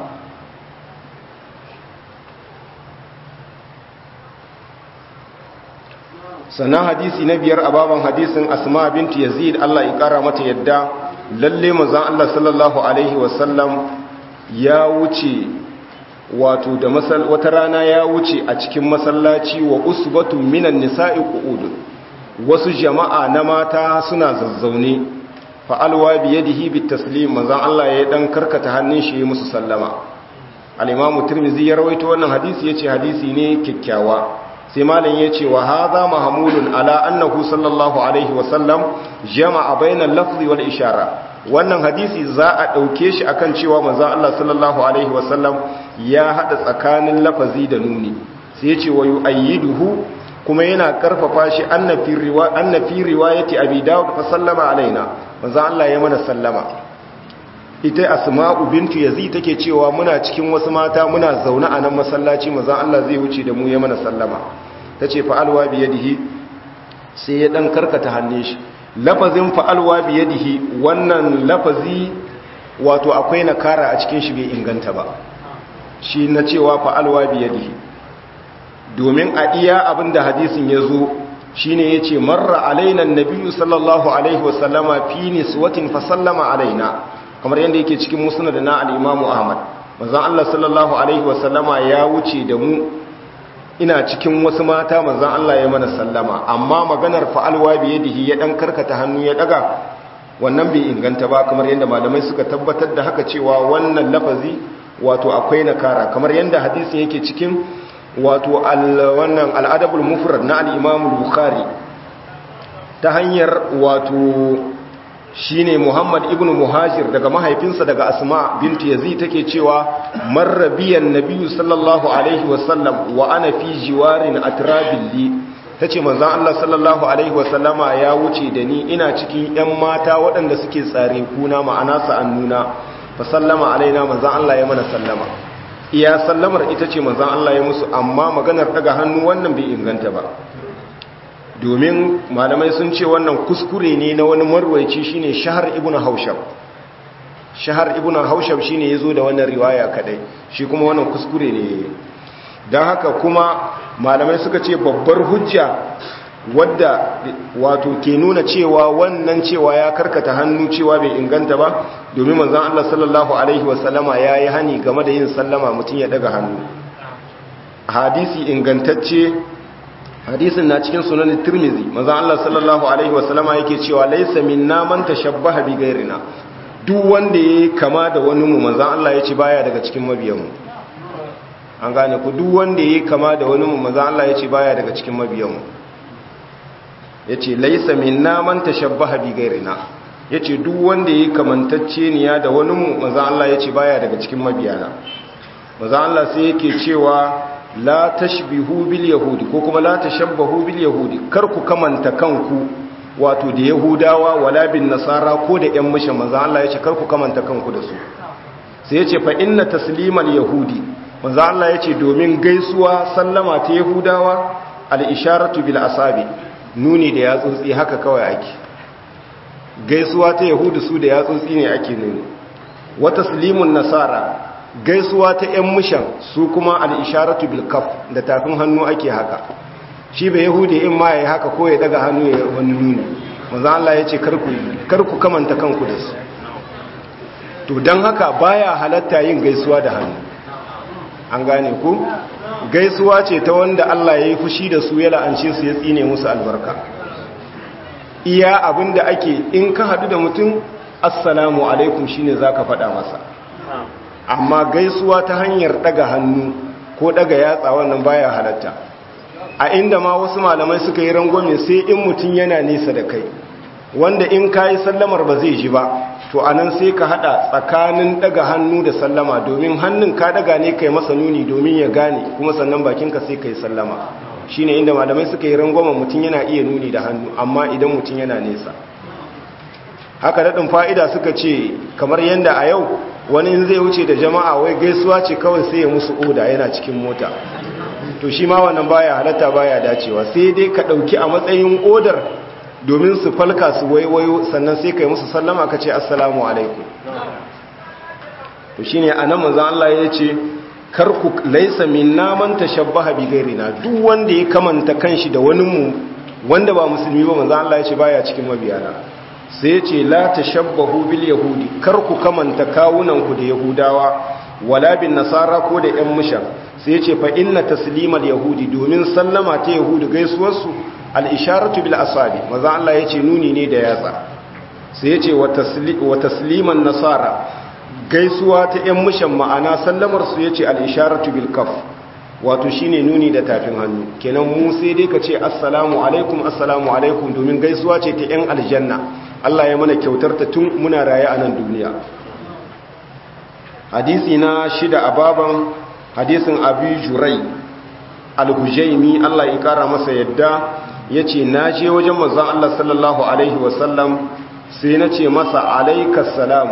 sannan hadisi na biyar a baban hadisin Asma binti Yazid Allah ya kara mata yadda, lalle manzon Allah sallallahu alaihi wasallam ya wuce wato da wata rana ya wuce a cikin masallaci wa usbatun minan nisa'i qu'ud, wasu jama'a na mata suna zazzaune, fa alwa bi yadihi bit taslim, manzon Allah ya dan karkata hannun shi musu sallama. al-Imam Tirmidhi ya rawaito wannan hadisi yace hadisi ne kikkiawa. sai malam yace wa hadha mahmulun ala annahu sallallahu alaihi wasallam jama'a bainal lafzi wal ishara. wannan hadisi za a ɗauke shi akan cewa manzon Allah sallallahu alaihi wasallam ya hada tsakanin lafazi da nuni. sai yace wa yu'ayyiduhu, kuma yana karfafa shi anna fi riwayati abi dawud fa sallama alaina, manzon Allah ya mana sallama. ita Asma'u bintu Yazid take cewa muna cikin wasu mata muna zaune a nan masallaci, manzon Allah zai wuce da mu ya mana sallama. tace fa alwa bi yadihi, sai ya dan karkata hannun shi. lafazin fa'alwa biyadihi, wannan lafazi wato akwai nakara a cikin shi bai inganta ba, shi na cewa fa'alwa biyadihi, domin a iya abinda hadisin ya zo shi ne ya ce marra alainan nabiyu sallallahu alaihi wasallama fi niswatin fa sallama alaina, kamar yadda yake cikin musnad na al-Imamu Ahmad. manzon Allah sallallahu alaihi wasallama ya wuce da mu, ina cikin wasu mata, manzon Allah ya mana sallama. amma maganar fa'alwa biyadihi ya dan karkata hannu ya daga, wannan bai inganta ba, kamar yadda malamai suka tabbatar da haka cewa wannan lafazi wato akwai nakara, kamar yadda hadisin yake cikin wato wannan al-Adabul Mufrad na al-Imam Bukhari ta hanyar wato shine Muhammad ibn Muhajir daga mahaifinsa daga Asma binti Yazid take cewa marrabiyan nabiyyu sallallahu alaihi wasallam wa ana fi jiwarin atrabilli, tace manzon Allah sallallahu alaihi wasallama ya wuce da ni ina cikin ƴan mata waɗanda suke tsare kuna, ma'ana sa'annuna. fa sallama alaina, manzon Allah ya mana sallama. iya sallamar ita ce manzon Allah ya musu, amma maganar daga hannu wannan bai inganta ba, domin malamai sun ce wannan kuskure ne na wani marwaici shine Shahar ibn Haushab. Shahar ibn Haushab shine yazo da wannan riwaya kadai, shi kuma wannan kuskure ne. dan haka kuma malamai suka ce babbar hujja wadda wato ke nuna cewa wannan cewa ya karkata hannu cewa bai inganta ba, domin manzon Allah sallallahu alaihi wasallama yayi hani game da yin sallama mutun ya daga hannu. hadisi ingantacce, hadisin na cikin sunan Tirmidhi, manzon Allah sallallahu alaihi wasallama yake cewa laysa minna man tashabbaha bi ghayrina, duk wanda yayi kama da wani mu, manzon Allah yace baya daga cikin mabiyanmu. an gane ku, duk wanda yayi kama da wani mu, manzon Allah yace baya daga cikin mabiyanmu. yace laysa minna man tashabbaha bi ghayrina, yace duk wanda yayi kamantacce niya da wani mu, manzon Allah yace baya daga cikin mabiyana. manzon Allah sai yake cewa la tashbihu bil yahudi, ko kuma la tashabbahu bil yahudi, kar ku kamanta kanku wato da yahudawa, wala bin nasara, ko da ƴan mushin. manzo Allah yace kar ku kamanta kanku da su. sai yace fa inna taslimal yahudi, manzo Allah yace domin gaisuwa sallama ta yahudawa al isharatu bil asabi, nuni da yatsotsi haka kawai ake. gaisuwa ta yahudu su da yatsotsi ne ake nuni. wa taslimun nasara, gaisuwa ta ‘yan mushan su kuma al'isharatu bilkaf, da tafin hannu ake haka. shi bai yahudi in ma ya yi haka ko ya daga hannu ya wani nuni. maza Allah ya ce karku kamanta kanku da su. to don haka baya halatta yin gaisuwa da hannu. an gane ku, gaisuwa ce ta wanda Allah ya yi fushi da su, ya la'ance su, ya tsine musu albarka. iya abin da ake, in ka haɗu da mutum assalamu alaikum shine za ka faɗa masa. amma gaisuwa ta hanyar daga hannu ko daga yatsa wannan baya halatta. a inda ma wasu malamai suka yi rangwame sai in mutum yana nesa da kai, wanda in kayi sallamar ba zai ji ba, to anan sai ka hada tsakanin daga hannu da sallama, domin hannun ka daga ne kai masa nuni domin ya gane, kuma sannan bakinka sai kai sallama. shine inda malamai suka yi rangwamen mutum yana iya nuni da hannu, amma idan mutum yana nesa. Haka daɗin fa'ida suka ce kamar yadda a yau wani in zai wuce da jama'a wai gaisuwa ce kawai sai ya musu oda yana cikin mota, to shi ma wannan baya halatta baya dacewa, sai dai ka ɗauki a matsayin odar domin su falka su waiwayo, sannan sai ka yi musu sallama ka ce assalamu alaikum. To shi ne a nan manzan Allah ya ce karku laisa minna man tashabbaha bi ghairina, duk wanda ya kamanta kanshi da wani mu wanda ba musulmi ba, manzan Allah ya ce baya cikin mabiyana. Sai ya ce la tashabbahu bil yahudi, karku kamanta kawunanku da yahudawa, wala bin nasara ko da yan mushan. Sai ya ce fa inna taslimal yahudi, domin sallama ta yahudi gaisuwarsu al-isharatu bil asabi, manzan Allah ya ce nuni ne da yatsa. Sai ya ce wa tasliman nasara, gaisuwa ta ‘yan mushan ma'ana sallamarsu ya ce al'isharatu bil kaf, wato shi ne nuni da tafin hannu. Kenan mu sai dai ka ce assalamu alaikum domin gaisuwa ce ta ‘yan aljanna, Allah ya mana kyautar ta tun muna raye a nan duniya. Hadisi na 6 a baban hadisin Abi Jurai al-Hujaimi, Allah ya kara masa yadda, ya ce na je wajen manzon Allah sallallahu alaihi wasallam, sai na ce masa alaikas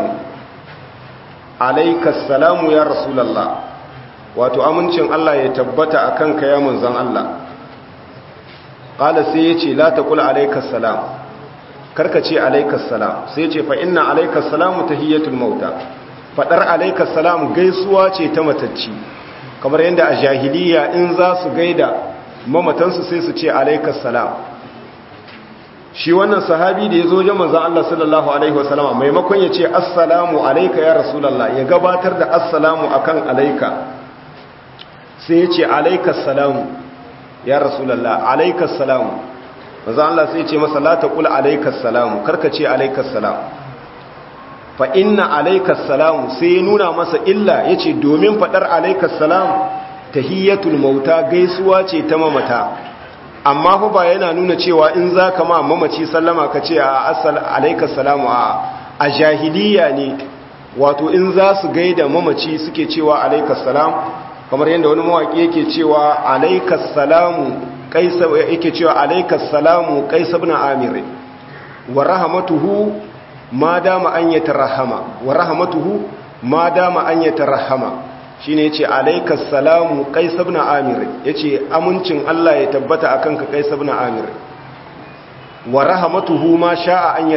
salamu ya rasulallah, wato amincin Allah ya tabbata a kanka ya manzan Allah. Ƙala sai ya ce la ta kula alaikas salam, karka ce alaikas salam, sai ya ce fa inna alaikas salamu tahiyyatul mauta, faɗar alaikas salam gaisuwa ce ta matacci, kamar yadda a jahiliya in za su gaida mamatansu sai su ce alaikas salam. Shi wannan sahabi da ya zo wajen manzon Allah sallallahu alaihi wasallama, maimakon ya ce assalamu alayka ya rasulullah, ya gabatar da assalamu akan alayka, sai ya ce alaykas salamu ya rasulullah, alaykas salamu. Manzon Allah sai ya ce masa la taqul alaykas salamu, karka ce alaykas salam, fa inna alaykas salamu, sai ya nuna masa illa, yace domin fadar alaykas salam tahiyatul mauta, gaisuwa ce ta mamata. Amma fa ba yana nuna cewa in za ka ma mamaci sallama ka ce a alaikas salamu, a jahiliya ne, wato in za su gaida mamaci suke cewa alaikas salam, kamar yadda wani mawaƙi yake cewa alaikas salamu Qais ibn Amir wa rahmatuhu ma dama an yatarahama, shine yace alaikas salamu Qais ibn Amir, yace amincin Allah ya tabbata akan ka Qais ibn Amir, wa rahmatuhu ma sha'a an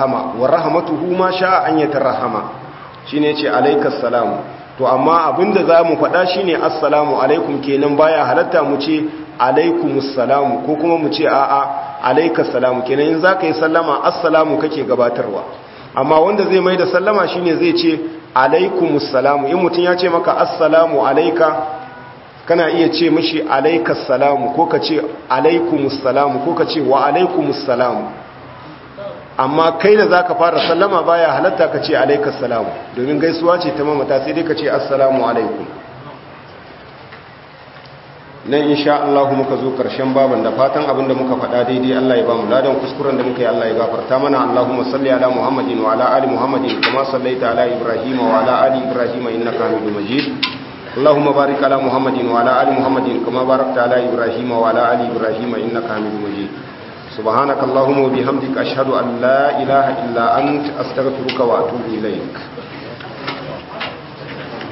yatarahama, shine yace alaikas salamu. To amma abinda zamu faɗa shine assalamu alaikum, kenan baya halatta mu ce alaikumus salamu ko kuma mu ce a'a alaikas salamu, kenan in zaka yi sallama assalamu kake gabatarwa. Amma wanda zai mai da sallama shine zai ce alaikumus salamu. In mutum ya ce maka assalamu alaika, kana iya ce mishi alaikas salamu, ko ka ce alaikumus salamu, ko ka ce wa alaikumus salamu. Amma kai da zaka fara sallama baya halatta ka ce alaikas salamu, domin gaisuwa ce ta mamata, sai dai ka ce assalamu alaikum. Nan insha Allah muka zo karshen baban, da fatan abinda muka faɗa daidai Allah ya ba mu ladan, kuskuren da muka yi Allah ya gafarta mana. Allahumma salli ala Muhammadin wa ala ali Muhammadin kama sallaita ala Ibrahim wa ala ali Ibrahim innaka Hamidum Majid. Allahumma barik ala Muhammadin wa ala ali Muhammadin kama barakta ala Ibrahim wa ala ali Ibrahim innaka Hamidum Majid. Subhanakallahumma wa bihamdika ashhadu an la ilaha illa anta astaghfiruka wa atubu ilaik.